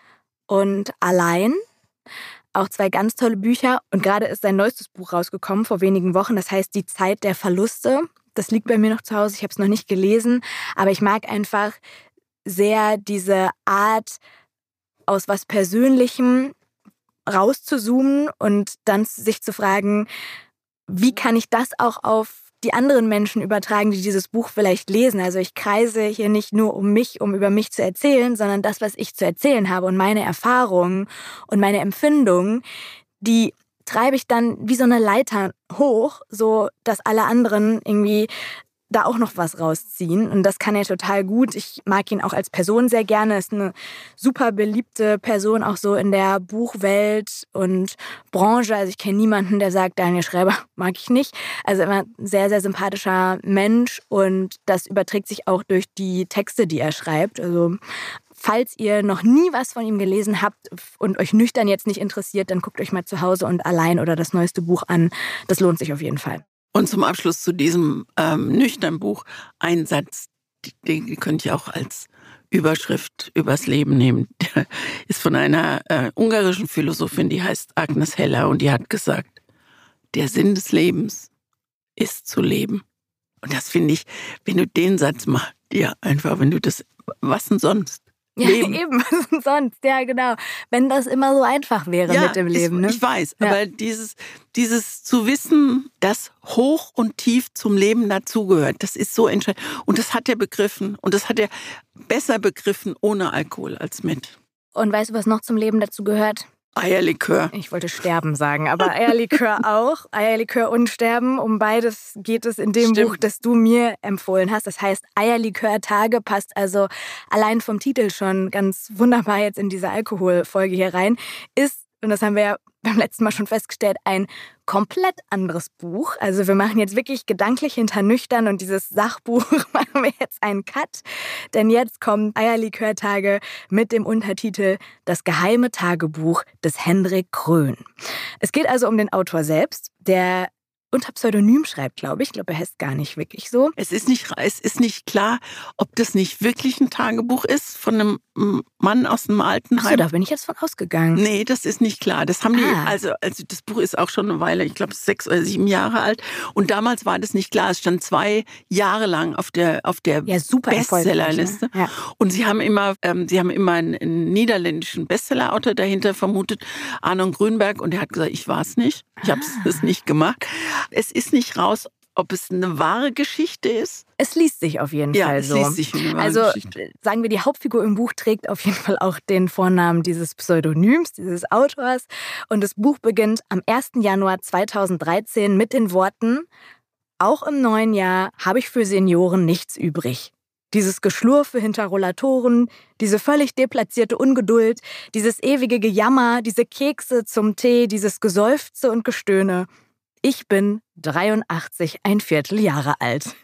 und Allein. Auch 2 ganz tolle Bücher. Und gerade ist sein neuestes Buch rausgekommen vor wenigen Wochen. Das heißt Die Zeit der Verluste. Das liegt bei mir noch zu Hause. Ich habe es noch nicht gelesen. Aber ich mag einfach sehr diese Art, aus was Persönlichem rauszuzoomen und dann sich zu fragen, wie kann ich das auch auf die anderen Menschen übertragen, die dieses Buch vielleicht lesen. Also ich kreise hier nicht nur um mich, um über mich zu erzählen, sondern das, was ich zu erzählen habe und meine Erfahrungen und meine Empfindungen, die treibe ich dann wie so eine Leiter hoch, so dass alle anderen irgendwie da auch noch was rausziehen. Und das kann er total gut. Ich mag ihn auch als Person sehr gerne. Ist eine super beliebte Person, auch so in der Buchwelt und Branche. Also ich kenne niemanden, der sagt, Daniel Schreiber mag ich nicht. Also immer ein sehr, sehr sympathischer Mensch. Und das überträgt sich auch durch die Texte, die er schreibt. Also falls ihr noch nie was von ihm gelesen habt und euch nüchtern jetzt nicht interessiert, dann guckt euch mal Zuhause und Allein oder das neueste Buch an. Das lohnt sich auf jeden Fall. Und zum Abschluss zu diesem nüchternen Buch ein Satz, den könnt ihr auch als Überschrift übers Leben nehmen. Der ist von einer ungarischen Philosophin, die heißt Agnes Heller und die hat gesagt, der Sinn des Lebens ist zu leben. Und das finde ich, wenn du den Satz machst, ja einfach, wenn du das, was denn sonst? Ja, Leben. eben, was denn sonst? Ja, genau. Wenn das immer so einfach wäre mit dem Leben. Ne? Ich weiß, aber dieses zu wissen, dass Hoch und Tief zum Leben dazugehört, das ist so entscheidend. Und das hat er begriffen. Und das hat er besser begriffen ohne Alkohol als mit. Und weißt du, was noch zum Leben dazu gehört? Eierlikör. Ich wollte Sterben sagen, aber Eierlikör auch. Eierlikör und Sterben. Um beides geht es in dem Buch, das du mir empfohlen hast. Das heißt Eierlikör-Tage, passt also allein vom Titel schon ganz wunderbar jetzt in diese Alkoholfolge hier rein. Ist, und das haben wir ja beim letzten Mal schon festgestellt, ein komplett anderes Buch. Also wir machen jetzt wirklich gedanklich hinter nüchtern und dieses Sachbuch machen wir jetzt einen Cut. Denn jetzt kommen Eierlikör-Tage mit dem Untertitel Das geheime Tagebuch des Hendrik Krön. Es geht also um den Autor selbst, der unter Pseudonym schreibt, glaube ich. Ich glaube, er heißt gar nicht wirklich so. Es ist nicht klar, ob das nicht wirklich ein Tagebuch ist von einem Mann aus dem Altenheim. Ach so, da bin ich jetzt von ausgegangen. Nee, das ist nicht klar. Das haben die, also das Buch ist auch schon eine Weile, ich glaube 6 oder 7 Jahre alt. Und damals war das nicht klar. Es stand 2 Jahre lang auf der super Bestsellerliste. Ne? Ja. Und sie haben immer einen niederländischen Bestsellerautor dahinter vermutet, Arnon Grünberg. Und er hat gesagt, ich war es nicht. Ich habe es nicht gemacht. Es ist nicht raus, ob es eine wahre Geschichte ist. Es liest sich auf jeden Fall so. Es liest sich eine wahre Geschichte. Sagen wir, die Hauptfigur im Buch trägt auf jeden Fall auch den Vornamen dieses Pseudonyms, dieses Autors. Und das Buch beginnt am 1. Januar 2013 mit den Worten: Auch im neuen Jahr habe ich für Senioren nichts übrig. Dieses Geschlurfe hinter Rollatoren, diese völlig deplatzierte Ungeduld, dieses ewige Gejammer, diese Kekse zum Tee, dieses Geseufze und Gestöhne. Ich bin 83 1/4 Jahre alt.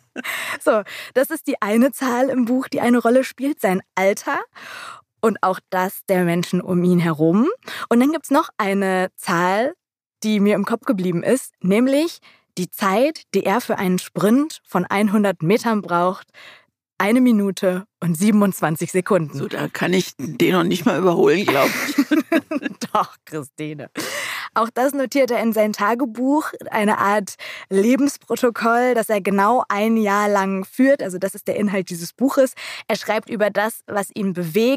So, das ist die eine Zahl im Buch, die eine Rolle spielt, sein Alter und auch das der Menschen um ihn herum. Und dann gibt's noch eine Zahl, die mir im Kopf geblieben ist, nämlich die Zeit, die er für einen Sprint von 100 Metern braucht. 1 Minute und 27 Sekunden. So, da kann ich den noch nicht mal überholen, glaube ich. Doch, Christine. Auch das notiert er in sein Tagebuch, eine Art Lebensprotokoll, das er genau 1 Jahr lang führt. Also das ist der Inhalt dieses Buches. Er schreibt über das, was ihn bewegt,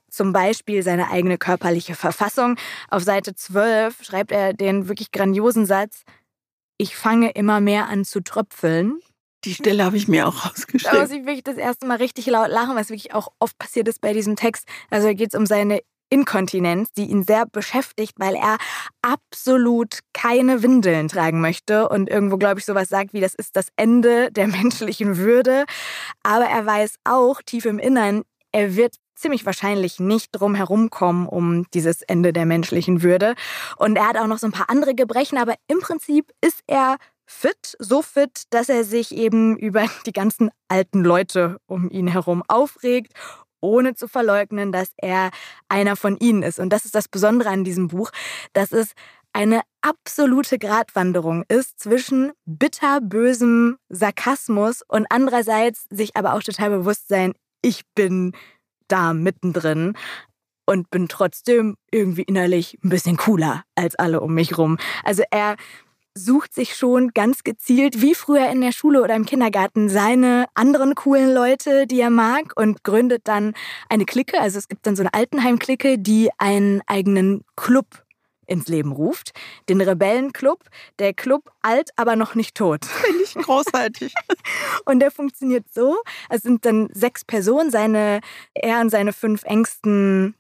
zum Beispiel seine eigene körperliche Verfassung. Auf Seite 12 schreibt er den wirklich grandiosen Satz: Ich fange immer mehr an zu tröpfeln. Die Stelle habe ich mir auch rausgeschrieben. Da muss ich wirklich das erste Mal richtig laut lachen, was wirklich auch oft passiert ist bei diesem Text. Also da geht es um seine Inkontinenz, die ihn sehr beschäftigt, weil er absolut keine Windeln tragen möchte und irgendwo, glaube ich, sowas sagt wie, das ist das Ende der menschlichen Würde. Aber er weiß auch tief im Innern, er wird ziemlich wahrscheinlich nicht drum herumkommen um dieses Ende der menschlichen Würde. Und er hat auch noch so ein paar andere Gebrechen, aber im Prinzip ist er fit, so fit, dass er sich eben über die ganzen alten Leute um ihn herum aufregt, ohne zu verleugnen, dass er einer von ihnen ist. Und das ist das Besondere an diesem Buch, dass es eine absolute Gratwanderung ist zwischen bitterbösem Sarkasmus und andererseits sich aber auch total bewusst sein, ich bin da mittendrin und bin trotzdem irgendwie innerlich ein bisschen cooler als alle um mich rum. Also er sucht sich schon ganz gezielt, wie früher in der Schule oder im Kindergarten, seine anderen coolen Leute, die er mag, und gründet dann eine Clique. Also es gibt dann so eine Altenheim-Clique, die einen eigenen Club ins Leben ruft. Den Rebellenclub, der Club alt, aber noch nicht tot. Finde ich großartig. Und der funktioniert so, es sind dann 6 Personen, er und seine 5 engsten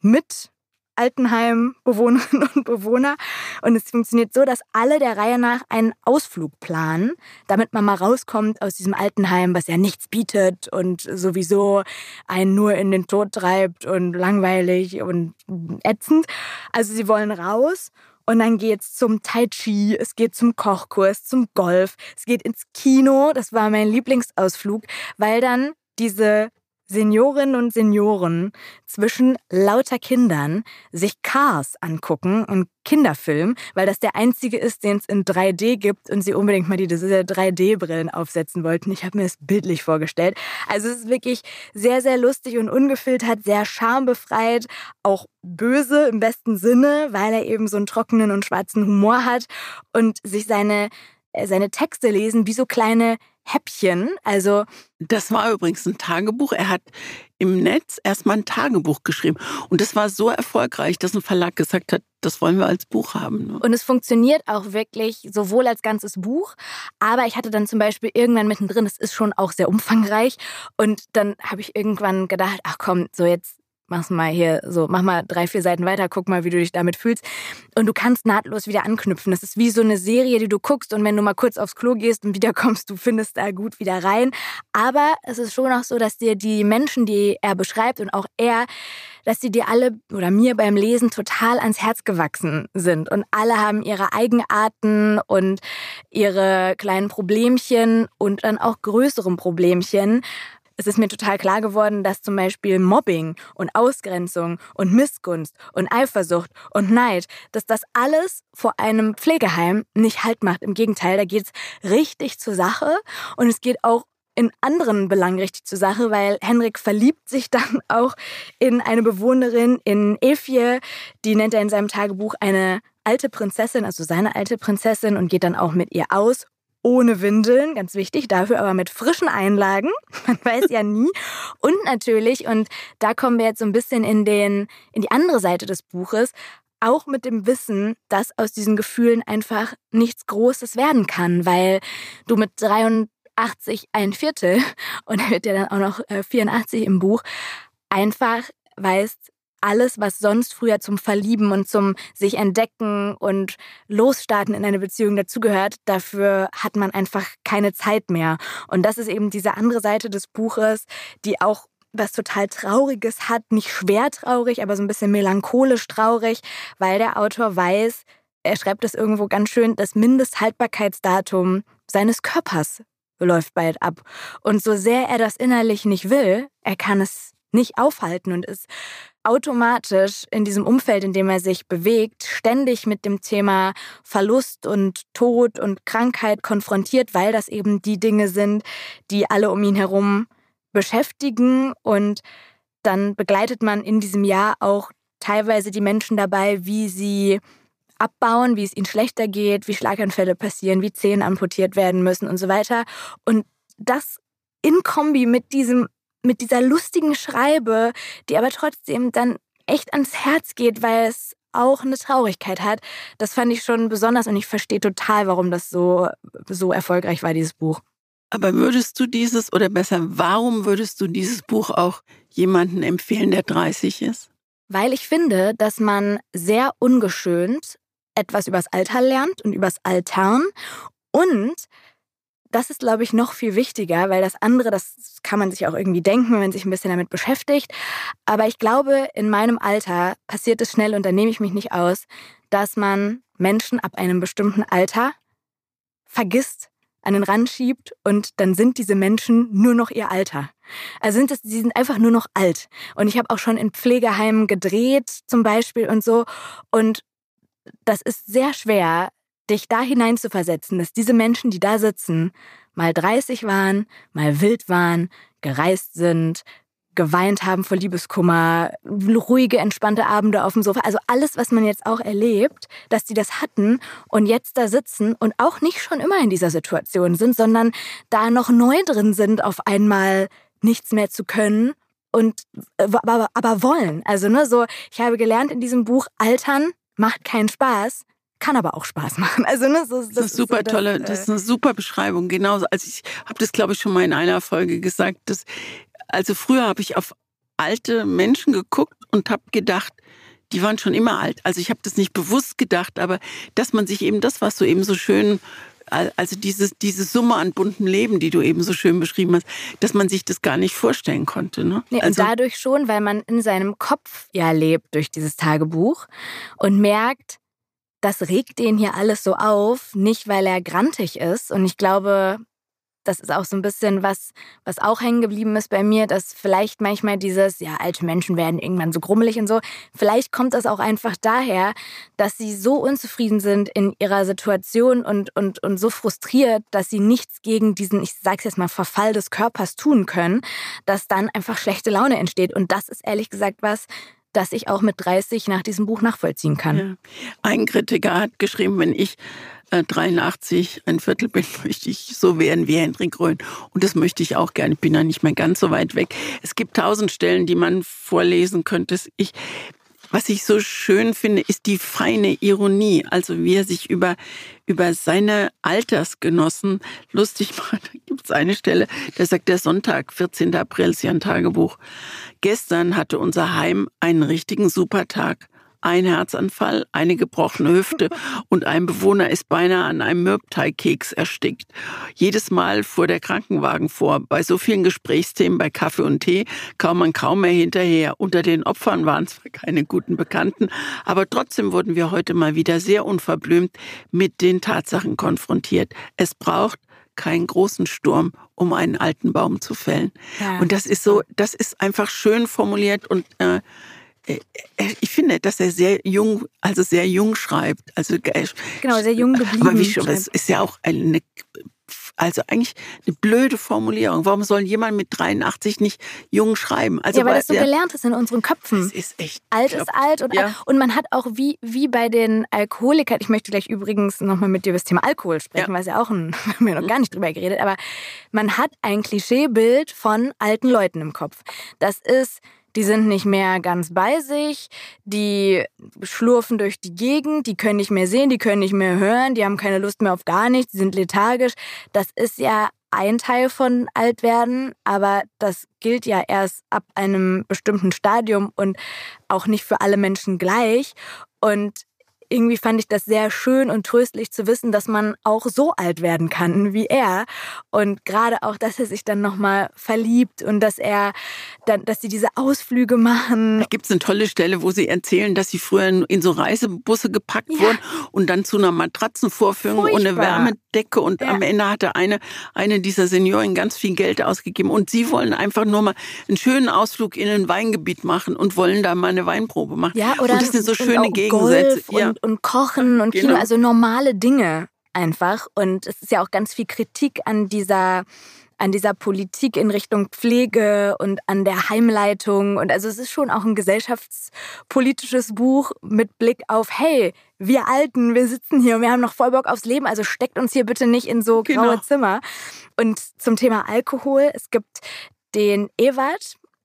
Altenheim-Bewohnerinnen und Bewohner. Und es funktioniert so, dass alle der Reihe nach einen Ausflug planen, damit man mal rauskommt aus diesem Altenheim, was ja nichts bietet und sowieso einen nur in den Tod treibt und langweilig und ätzend. Also sie wollen raus. Und dann geht's zum Tai Chi, es geht zum Kochkurs, zum Golf, es geht ins Kino. Das war mein Lieblingsausflug, weil dann diese Seniorinnen und Senioren zwischen lauter Kindern sich Cars angucken und Kinderfilm, weil das der einzige ist, den es in 3D gibt und sie unbedingt mal diese 3D-Brillen aufsetzen wollten. Ich habe mir das bildlich vorgestellt. Also es ist wirklich sehr, sehr lustig und ungefiltert, sehr schambefreit, auch böse im besten Sinne, weil er eben so einen trockenen und schwarzen Humor hat und sich seine Texte lesen wie so kleine Häppchen. Also das war übrigens ein Tagebuch. Er hat im Netz erstmal ein Tagebuch geschrieben. Und das war so erfolgreich, dass ein Verlag gesagt hat, das wollen wir als Buch haben. Ne? Und es funktioniert auch wirklich sowohl als ganzes Buch, aber ich hatte dann zum Beispiel irgendwann mittendrin, es ist schon auch sehr umfangreich, und dann habe ich irgendwann gedacht, ach komm, so jetzt mach mal 3-4 Seiten weiter, guck mal, wie du dich damit fühlst. Und du kannst nahtlos wieder anknüpfen. Das ist wie so eine Serie, die du guckst, und wenn du mal kurz aufs Klo gehst und wiederkommst, du findest da gut wieder rein. Aber es ist schon auch so, dass dir die Menschen, die er beschreibt und auch er, dass die dir alle oder mir beim Lesen total ans Herz gewachsen sind. Und alle haben ihre Eigenarten und ihre kleinen Problemchen und dann auch größeren Problemchen. Es ist mir total klar geworden, dass zum Beispiel Mobbing und Ausgrenzung und Missgunst und Eifersucht und Neid, dass das alles vor einem Pflegeheim nicht Halt macht. Im Gegenteil, da geht's richtig zur Sache, und es geht auch in anderen Belangen richtig zur Sache, weil Henrik verliebt sich dann auch in eine Bewohnerin, in Evje, die nennt er in seinem Tagebuch eine alte Prinzessin, also seine alte Prinzessin, und geht dann auch mit ihr aus. Ohne Windeln, ganz wichtig, dafür aber mit frischen Einlagen. Man weiß ja nie. Und natürlich, und da kommen wir jetzt so ein bisschen in die andere Seite des Buches, auch mit dem Wissen, dass aus diesen Gefühlen einfach nichts Großes werden kann, weil du mit 83 1/4, und er wird ja dann auch noch 84 im Buch, einfach weißt, alles, was sonst früher zum Verlieben und zum sich entdecken und losstarten in eine Beziehung dazugehört, dafür hat man einfach keine Zeit mehr. Und das ist eben diese andere Seite des Buches, die auch was total Trauriges hat, nicht schwer traurig, aber so ein bisschen melancholisch traurig, weil der Autor weiß, er schreibt es irgendwo ganz schön, das Mindesthaltbarkeitsdatum seines Körpers läuft bald ab. Und so sehr er das innerlich nicht will, er kann es nicht aufhalten und ist automatisch in diesem Umfeld, in dem er sich bewegt, ständig mit dem Thema Verlust und Tod und Krankheit konfrontiert, weil das eben die Dinge sind, die alle um ihn herum beschäftigen. Und dann begleitet man in diesem Jahr auch teilweise die Menschen dabei, wie sie abbauen, wie es ihnen schlechter geht, wie Schlaganfälle passieren, wie Zähne amputiert werden müssen und so weiter. Und das in Kombi mit dieser lustigen Schreibe, die aber trotzdem dann echt ans Herz geht, weil es auch eine Traurigkeit hat. Das fand ich schon besonders und ich verstehe total, warum das so erfolgreich war, dieses Buch. Aber warum würdest du dieses Buch auch jemandem empfehlen, der 30 ist? Weil ich finde, dass man sehr ungeschönt etwas übers Alter lernt und übers Altern. Und das ist, glaube ich, noch viel wichtiger, weil das andere, das kann man sich auch irgendwie denken, wenn man sich ein bisschen damit beschäftigt. Aber ich glaube, in meinem Alter passiert es schnell, und da nehme ich mich nicht aus, dass man Menschen ab einem bestimmten Alter vergisst, an den Rand schiebt und dann sind diese Menschen nur noch ihr Alter. Also sie sind einfach nur noch alt. Und ich habe auch schon in Pflegeheimen gedreht zum Beispiel und so. Und das ist sehr schwer, dich da hineinzuversetzen, dass diese Menschen, die da sitzen, mal 30 waren, mal wild waren, gereist sind, geweint haben vor Liebeskummer, ruhige, entspannte Abende auf dem Sofa. Also alles, was man jetzt auch erlebt, dass die das hatten und jetzt da sitzen und auch nicht schon immer in dieser Situation sind, sondern da noch neu drin sind, auf einmal nichts mehr zu können und aber wollen. Also so, ich habe gelernt in diesem Buch, Altern macht keinen Spaß, kann aber auch Spaß machen. Also das ist eine super tolle, das ist eine super Beschreibung. Genauso, also ich habe das, glaube ich, schon mal in einer Folge gesagt, also früher habe ich auf alte Menschen geguckt und habe gedacht, die waren schon immer alt. Also ich habe das nicht bewusst gedacht, aber dass man sich eben das, was du eben so schön, also diese Summe an buntem Leben, die du eben so schön beschrieben hast, dass man sich das gar nicht vorstellen konnte. Ne? Nee, und dadurch schon, weil man in seinem Kopf ja lebt durch dieses Tagebuch und merkt, das regt den hier alles so auf, nicht weil er grantig ist. Und ich glaube, das ist auch so ein bisschen was auch hängen geblieben ist bei mir, dass vielleicht manchmal alte Menschen werden irgendwann so grummelig und so. Vielleicht kommt das auch einfach daher, dass sie so unzufrieden sind in ihrer Situation und so frustriert, dass sie nichts gegen diesen, ich sag's jetzt mal, Verfall des Körpers tun können, dass dann einfach schlechte Laune entsteht. Und das ist ehrlich gesagt was, das ich auch mit 30 nach diesem Buch nachvollziehen kann. Ja. Ein Kritiker hat geschrieben, wenn ich 83 ein Viertel bin, möchte ich so werden wie Hendrik Röhn. Und das möchte ich auch gerne. Ich bin ja nicht mehr ganz so weit weg. Es gibt 1000 Stellen, die man vorlesen könnte. Was ich so schön finde, ist die feine Ironie. Also wie er sich über seine Altersgenossen lustig macht. Da gibt es eine Stelle, da sagt der Sonntag, 14. April, ist ja ein Tagebuch. Gestern hatte unser Heim einen richtigen Supertag. Ein Herzanfall, eine gebrochene Hüfte und ein Bewohner ist beinahe an einem Mürbteigkeks erstickt. Jedes Mal fuhr der Krankenwagen vor. Bei so vielen Gesprächsthemen, bei Kaffee und Tee, kam man kaum mehr hinterher. Unter den Opfern waren zwar keine guten Bekannten, aber trotzdem wurden wir heute mal wieder sehr unverblümt mit den Tatsachen konfrontiert. Es braucht keinen großen Sturm, um einen alten Baum zu fällen. Ja. Und das ist einfach schön formuliert und ich finde, dass er sehr jung schreibt. Also, genau, sehr jung geblieben. Aber das ist ja auch eigentlich eine blöde Formulierung. Warum soll jemand mit 83 nicht jung schreiben? Also, ja, weil das so gelernt ist in unseren Köpfen. Das ist echt. Alt ist alt. Und man hat auch wie bei den Alkoholikern, ich möchte gleich übrigens nochmal mit dir über das Thema Alkohol sprechen, weil es ja auch wir haben ja noch gar nicht drüber geredet, aber man hat ein Klischeebild von alten Leuten im Kopf. Das ist, die sind nicht mehr ganz bei sich, die schlurfen durch die Gegend, die können nicht mehr sehen, die können nicht mehr hören, die haben keine Lust mehr auf gar nichts, die sind lethargisch. Das ist ja ein Teil von Altwerden, aber das gilt ja erst ab einem bestimmten Stadium und auch nicht für alle Menschen gleich. Und irgendwie fand ich das sehr schön und tröstlich zu wissen, dass man auch so alt werden kann wie er. Und gerade auch, dass er sich dann nochmal verliebt und dass sie diese Ausflüge machen. Da gibt es eine tolle Stelle, wo sie erzählen, dass sie früher in so Reisebusse gepackt wurden und dann zu einer Matratzenvorführung und eine Wärmedecke. Und am Ende hatte eine dieser Senioren ganz viel Geld ausgegeben. Und sie wollen einfach nur mal einen schönen Ausflug in ein Weingebiet machen und wollen da mal eine Weinprobe machen. Ja, oder und das sind so schöne Gegensätze. Und Kochen und Kino, also normale Dinge einfach. Und es ist ja auch ganz viel Kritik an dieser Politik in Richtung Pflege und an der Heimleitung. Und also es ist schon auch ein gesellschaftspolitisches Buch mit Blick auf, hey, wir Alten, wir sitzen hier und wir haben noch voll Bock aufs Leben, also steckt uns hier bitte nicht in so graue Zimmer. Und zum Thema Alkohol, es gibt den Ewart,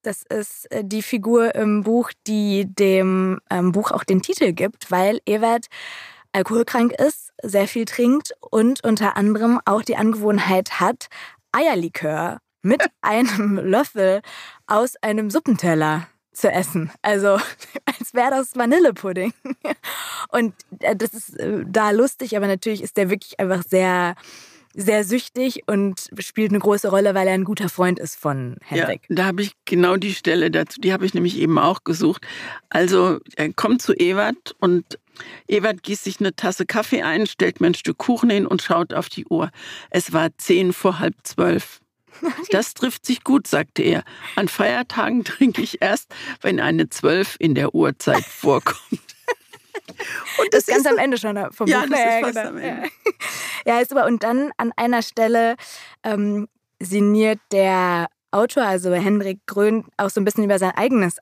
Das ist die Figur im Buch, die dem Buch auch den Titel gibt, weil Ewert alkoholkrank ist, sehr viel trinkt und unter anderem auch die Angewohnheit hat, Eierlikör mit einem Löffel aus einem Suppenteller zu essen. Also als wäre das Vanillepudding. Und das ist da lustig, aber natürlich ist der wirklich einfach sehr, sehr süchtig und spielt eine große Rolle, weil er ein guter Freund ist von Henrik. Ja, da habe ich genau die Stelle dazu, die habe ich nämlich eben auch gesucht. Also er kommt zu Ewert und Ewert gießt sich eine Tasse Kaffee ein, stellt mir ein Stück Kuchen hin und schaut auf die Uhr. Es war 11:10. Das trifft sich gut, sagte er. An Feiertagen trinke ich erst, wenn eine 12 in der Uhrzeit vorkommt. Und das ist ganz am Ende schon vom Buch. Ja, das ist fast am Ende. Ja, ist aber, und dann an einer Stelle sinniert der Autor, also Henrik Grön, auch so ein bisschen über sein eigenes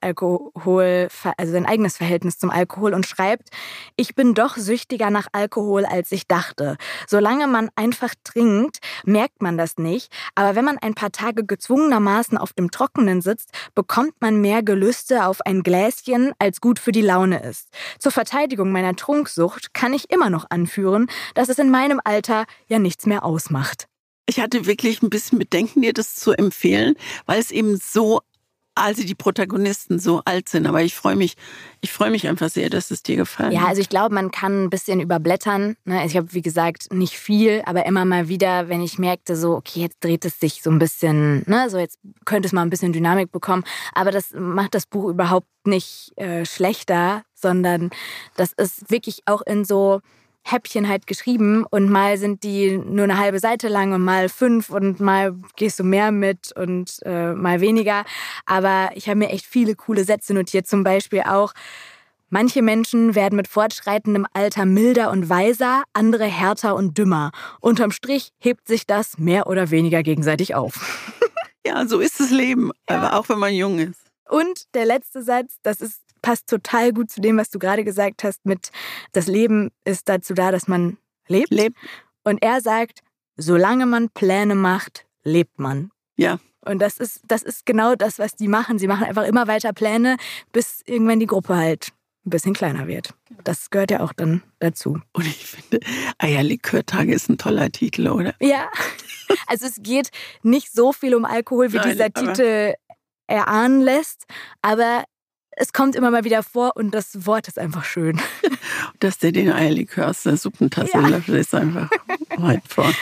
sein eigenes Verhältnis zum Alkohol und schreibt: Ich bin doch süchtiger nach Alkohol, als ich dachte. Solange man einfach trinkt, merkt man das nicht. Aber wenn man ein paar Tage gezwungenermaßen auf dem Trockenen sitzt, bekommt man mehr Gelüste auf ein Gläschen, als gut für die Laune ist. Zur Verteidigung meiner Trunksucht kann ich immer noch anführen, dass es in meinem Alter ja nichts mehr ausmacht. Ich hatte wirklich ein bisschen Bedenken, dir das zu empfehlen, weil es eben so, also die Protagonisten so alt sind. Aber ich freue mich einfach sehr, dass es dir gefallen hat. Ja, also ich glaube, man kann ein bisschen überblättern. Also ich habe, wie gesagt, nicht viel, aber immer mal wieder, wenn ich merkte, so, okay, jetzt dreht es sich so ein bisschen, so jetzt könnte es mal ein bisschen Dynamik bekommen. Aber das macht das Buch überhaupt nicht schlechter, sondern das ist wirklich auch in so Häppchen halt geschrieben und mal sind die nur eine halbe Seite lang und mal 5 und mal gehst du mehr mit und mal weniger. Aber ich habe mir echt viele coole Sätze notiert, zum Beispiel auch: Manche Menschen werden mit fortschreitendem Alter milder und weiser, andere härter und dümmer. Unterm Strich hebt sich das mehr oder weniger gegenseitig auf. Ja, so ist das Leben, aber auch wenn man jung ist. Und der letzte Satz, passt total gut zu dem, was du gerade gesagt hast, mit das Leben ist dazu da, dass man lebt. Und er sagt, solange man Pläne macht, lebt man. Ja. Und das ist genau das, was die machen. Sie machen einfach immer weiter Pläne, bis irgendwann die Gruppe halt ein bisschen kleiner wird. Das gehört ja auch dann dazu. Und ich finde, Eierlikörtage ist ein toller Titel, oder? Ja, also es geht nicht so viel um Alkohol, wie dieser Titel erahnen lässt, aber es kommt immer mal wieder vor und das Wort ist einfach schön. Dass der den Eierlikör aus der Suppentasse löffelt, ist einfach weit vorn.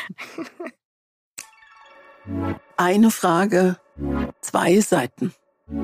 Eine Frage, 2 Seiten.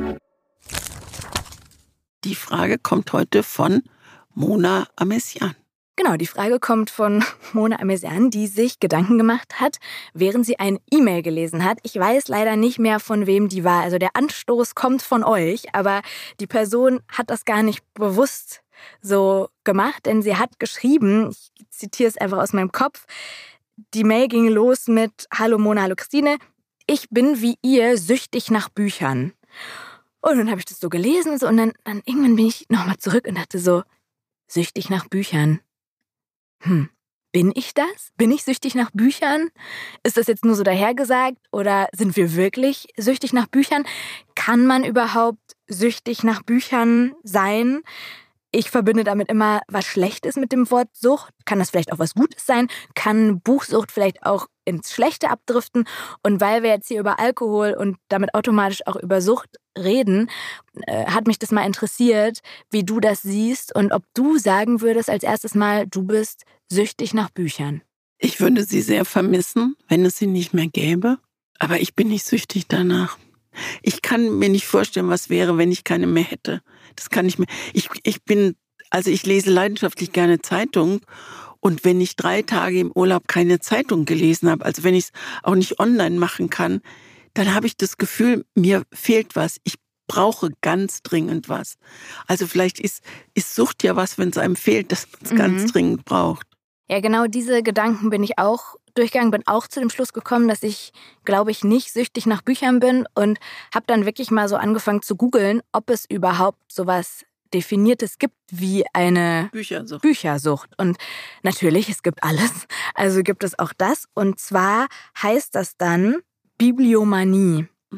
Die Frage kommt heute von Mona Amesian. Genau, die Frage kommt von Mona Amesian, die sich Gedanken gemacht hat, während sie ein E-Mail gelesen hat. Ich weiß leider nicht mehr, von wem die war. Also der Anstoß kommt von euch, aber die Person hat das gar nicht bewusst so gemacht, denn sie hat geschrieben, ich zitiere es einfach aus meinem Kopf, die Mail ging los mit: Hallo Mona, hallo Christine, ich bin wie ihr süchtig nach Büchern. Und dann habe ich das so gelesen und so, und dann irgendwann bin ich nochmal zurück und dachte so, süchtig nach Büchern. Bin ich das? Bin ich süchtig nach Büchern? Ist das jetzt nur so dahergesagt oder sind wir wirklich süchtig nach Büchern? Kann man überhaupt süchtig nach Büchern sein? Ich verbinde damit immer was Schlechtes mit dem Wort Sucht. Kann das vielleicht auch was Gutes sein? Kann Buchsucht vielleicht auch ins Schlechte abdriften? Und weil wir jetzt hier über Alkohol und damit automatisch auch über Sucht reden, hat mich das mal interessiert, wie du das siehst und ob du sagen würdest als erstes Mal, du bist süchtig nach Büchern. Ich würde sie sehr vermissen, wenn es sie nicht mehr gäbe. Aber ich bin nicht süchtig danach. Ich kann mir nicht vorstellen, was wäre, wenn ich keine mehr hätte. Das kann ich mir. Ich lese leidenschaftlich gerne Zeitung. Und wenn ich 3 Tage im Urlaub keine Zeitung gelesen habe, also wenn ich es auch nicht online machen kann, dann habe ich das Gefühl, mir fehlt was. Ich brauche ganz dringend was. Also vielleicht ist Sucht ja was, wenn es einem fehlt, dass man es ganz dringend braucht. Ja, genau diese Gedanken bin ich auch durchgegangen, bin auch zu dem Schluss gekommen, dass ich, glaube ich, nicht süchtig nach Büchern bin und habe dann wirklich mal so angefangen zu googeln, ob es überhaupt sowas Definiertes gibt wie eine Büchersucht. Und natürlich, es gibt alles. Also gibt es auch das. Und zwar heißt das dann Bibliomanie.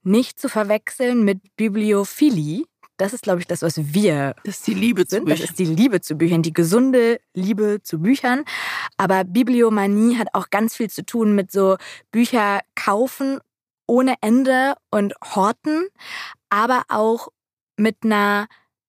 nicht zu verwechseln mit Bibliophilie. Das ist, glaube ich, das, was wir Das ist die Liebe zu sind. Büchern. Das ist die Liebe zu Büchern, die gesunde Liebe zu Büchern. Aber Bibliomanie hat auch ganz viel zu tun mit so Bücher kaufen ohne Ende und horten, aber auch mit einer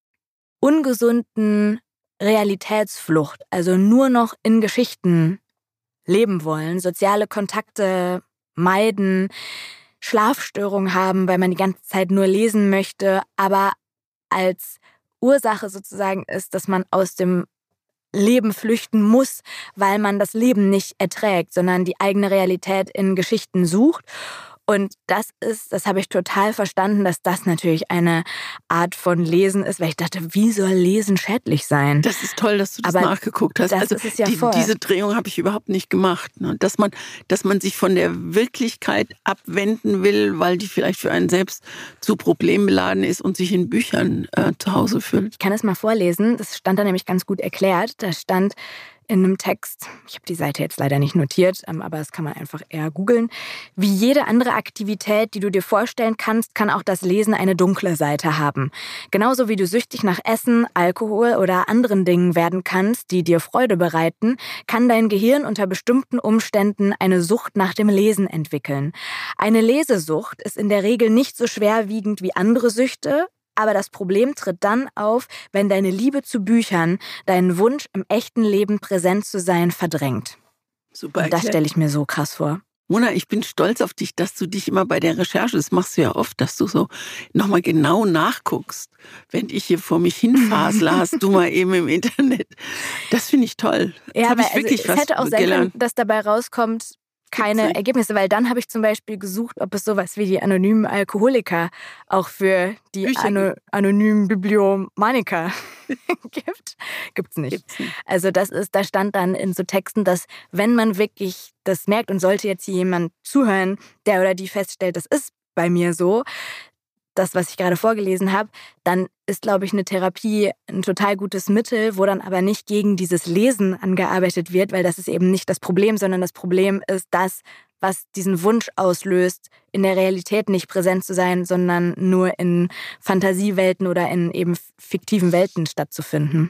ungesunden Realitätsflucht. Also nur noch in Geschichten leben wollen, soziale Kontakte meiden, Schlafstörungen haben, weil man die ganze Zeit nur lesen möchte, aber als Ursache sozusagen ist, dass man aus dem Leben flüchten muss, weil man das Leben nicht erträgt, sondern die eigene Realität in Geschichten sucht. Und das habe ich total verstanden, dass das natürlich eine Art von Lesen ist, weil ich dachte, wie soll Lesen schädlich sein? Das ist toll, dass du das nachgeguckt hast. Das ist es ja voll. Diese Drehung habe ich überhaupt nicht gemacht. Ne? Dass man sich von der Wirklichkeit abwenden will, weil die vielleicht für einen selbst zu problembeladen ist und sich in Büchern zu Hause fühlt. Ich kann es mal vorlesen, das stand da nämlich ganz gut erklärt. Da stand in einem Text, ich habe die Seite jetzt leider nicht notiert, aber das kann man einfach eher googeln. Wie jede andere Aktivität, die du dir vorstellen kannst, kann auch das Lesen eine dunkle Seite haben. Genauso wie du süchtig nach Essen, Alkohol oder anderen Dingen werden kannst, die dir Freude bereiten, kann dein Gehirn unter bestimmten Umständen eine Sucht nach dem Lesen entwickeln. Eine Lesesucht ist in der Regel nicht so schwerwiegend wie andere Süchte, aber das Problem tritt dann auf, wenn deine Liebe zu Büchern deinen Wunsch, im echten Leben präsent zu sein, verdrängt. Super. Und das stelle ich mir so krass vor. Mona, ich bin stolz auf dich, dass du dich immer bei der Recherche, das machst du ja oft, dass du so nochmal genau nachguckst. Wenn ich hier vor mich hinfasle, hast du mal eben im Internet. Das finde ich toll. Das habe ich wirklich es hätte auch sein können, dass dabei rauskommt, keine Ergebnisse, weil dann habe ich zum Beispiel gesucht, ob es sowas wie die anonymen Alkoholiker auch für die anonymen Bibliomaniker gibt. Gibt's nicht. Also da stand dann in so Texten, dass wenn man wirklich das merkt und sollte jetzt hier jemand zuhören, der oder die feststellt, das ist bei mir so, das, was ich gerade vorgelesen habe, dann ist, glaube ich, eine Therapie ein total gutes Mittel, wo dann aber nicht gegen dieses Lesen angearbeitet wird, weil das ist eben nicht das Problem, sondern das Problem ist das, was diesen Wunsch auslöst, in der Realität nicht präsent zu sein, sondern nur in Fantasiewelten oder in eben fiktiven Welten stattzufinden.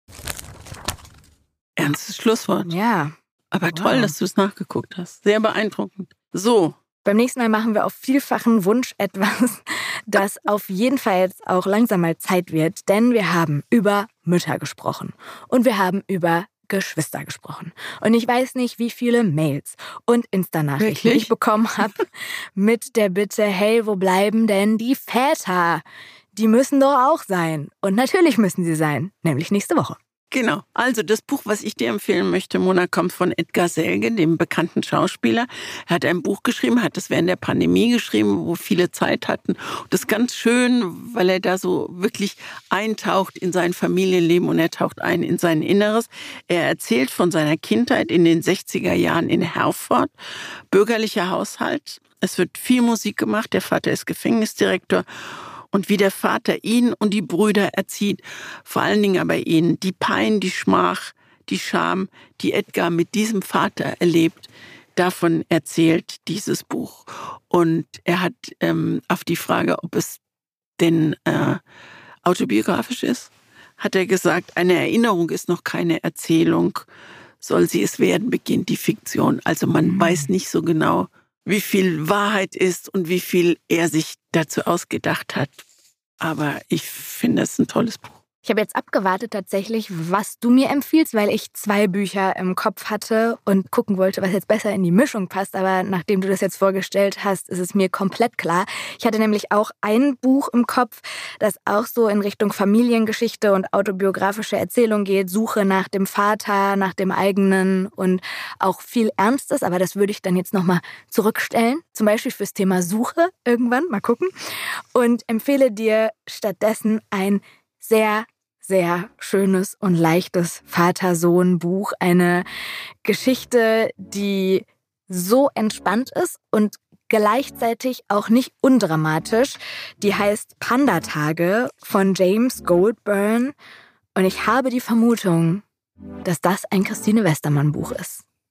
Ernstes Schlusswort. Ja. Aber toll, dass du es nachgeguckt hast. Sehr beeindruckend. So. Beim nächsten Mal machen wir auf vielfachen Wunsch etwas, das auf jeden Fall jetzt auch langsam mal Zeit wird, denn wir haben über Mütter gesprochen und wir haben über Geschwister gesprochen. Und ich weiß nicht, wie viele Mails und Insta-Nachrichten ich bekommen habe mit der Bitte, hey, wo bleiben denn die Väter? Die müssen doch auch sein. Und natürlich müssen sie sein, nämlich nächste Woche. Genau. Also das Buch, was ich dir empfehlen möchte, Mona, kommt von Edgar Selge, dem bekannten Schauspieler. Er hat ein Buch geschrieben, hat das während der Pandemie geschrieben, wo viele Zeit hatten. Und das ist ganz schön, weil er da so wirklich eintaucht in sein Familienleben und er taucht ein in sein Inneres. Er erzählt von seiner Kindheit in den 60er Jahren in Herford, bürgerlicher Haushalt. Es wird viel Musik gemacht, der Vater ist Gefängnisdirektor. Und wie der Vater ihn und die Brüder erzieht, vor allen Dingen aber ihn, die Pein, die Schmach, die Scham, die Edgar mit diesem Vater erlebt, davon erzählt dieses Buch. Und er hat auf die Frage, ob es denn autobiografisch ist, hat er gesagt, eine Erinnerung ist noch keine Erzählung, soll sie es werden, beginnt die Fiktion. Also man weiß nicht so genau, wie viel Wahrheit ist und wie viel er sich dazu ausgedacht hat. Aber ich finde es ein tolles Buch. Ich habe jetzt abgewartet tatsächlich, was du mir empfiehlst, weil ich 2 Bücher im Kopf hatte und gucken wollte, was jetzt besser in die Mischung passt. Aber nachdem du das jetzt vorgestellt hast, ist es mir komplett klar. Ich hatte nämlich auch ein Buch im Kopf, das auch so in Richtung Familiengeschichte und autobiografische Erzählung geht. Suche nach dem Vater, nach dem eigenen und auch viel Ernstes. Aber das würde ich dann jetzt nochmal zurückstellen. Zum Beispiel fürs Thema Suche irgendwann. Mal gucken. Und empfehle dir stattdessen ein sehr, sehr schönes und leichtes Vater-Sohn-Buch. Eine Geschichte, die so entspannt ist und gleichzeitig auch nicht undramatisch. Die heißt Panda-Tage von James Goldburn. Und ich habe die Vermutung, dass das ein Christine Westermann-Buch ist.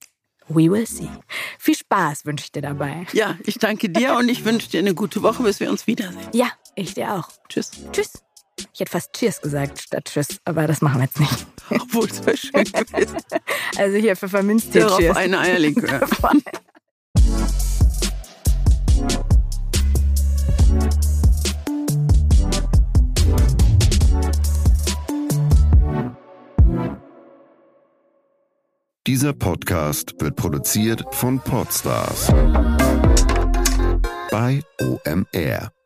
We will see. Viel Spaß wünsche ich dir dabei. Ja, ich danke dir und ich wünsche dir eine gute Woche, bis wir uns wiedersehen. Ja, ich dir auch. Tschüss. Tschüss. Ich hätte fast Cheers gesagt statt Tschüss, aber das machen wir jetzt nicht. Obwohl es wäre schön gewesen. Also hier Pfefferminztee. Cheers. Auf eine Eierlikör. Dieser Podcast wird produziert von Podstars bei OMR.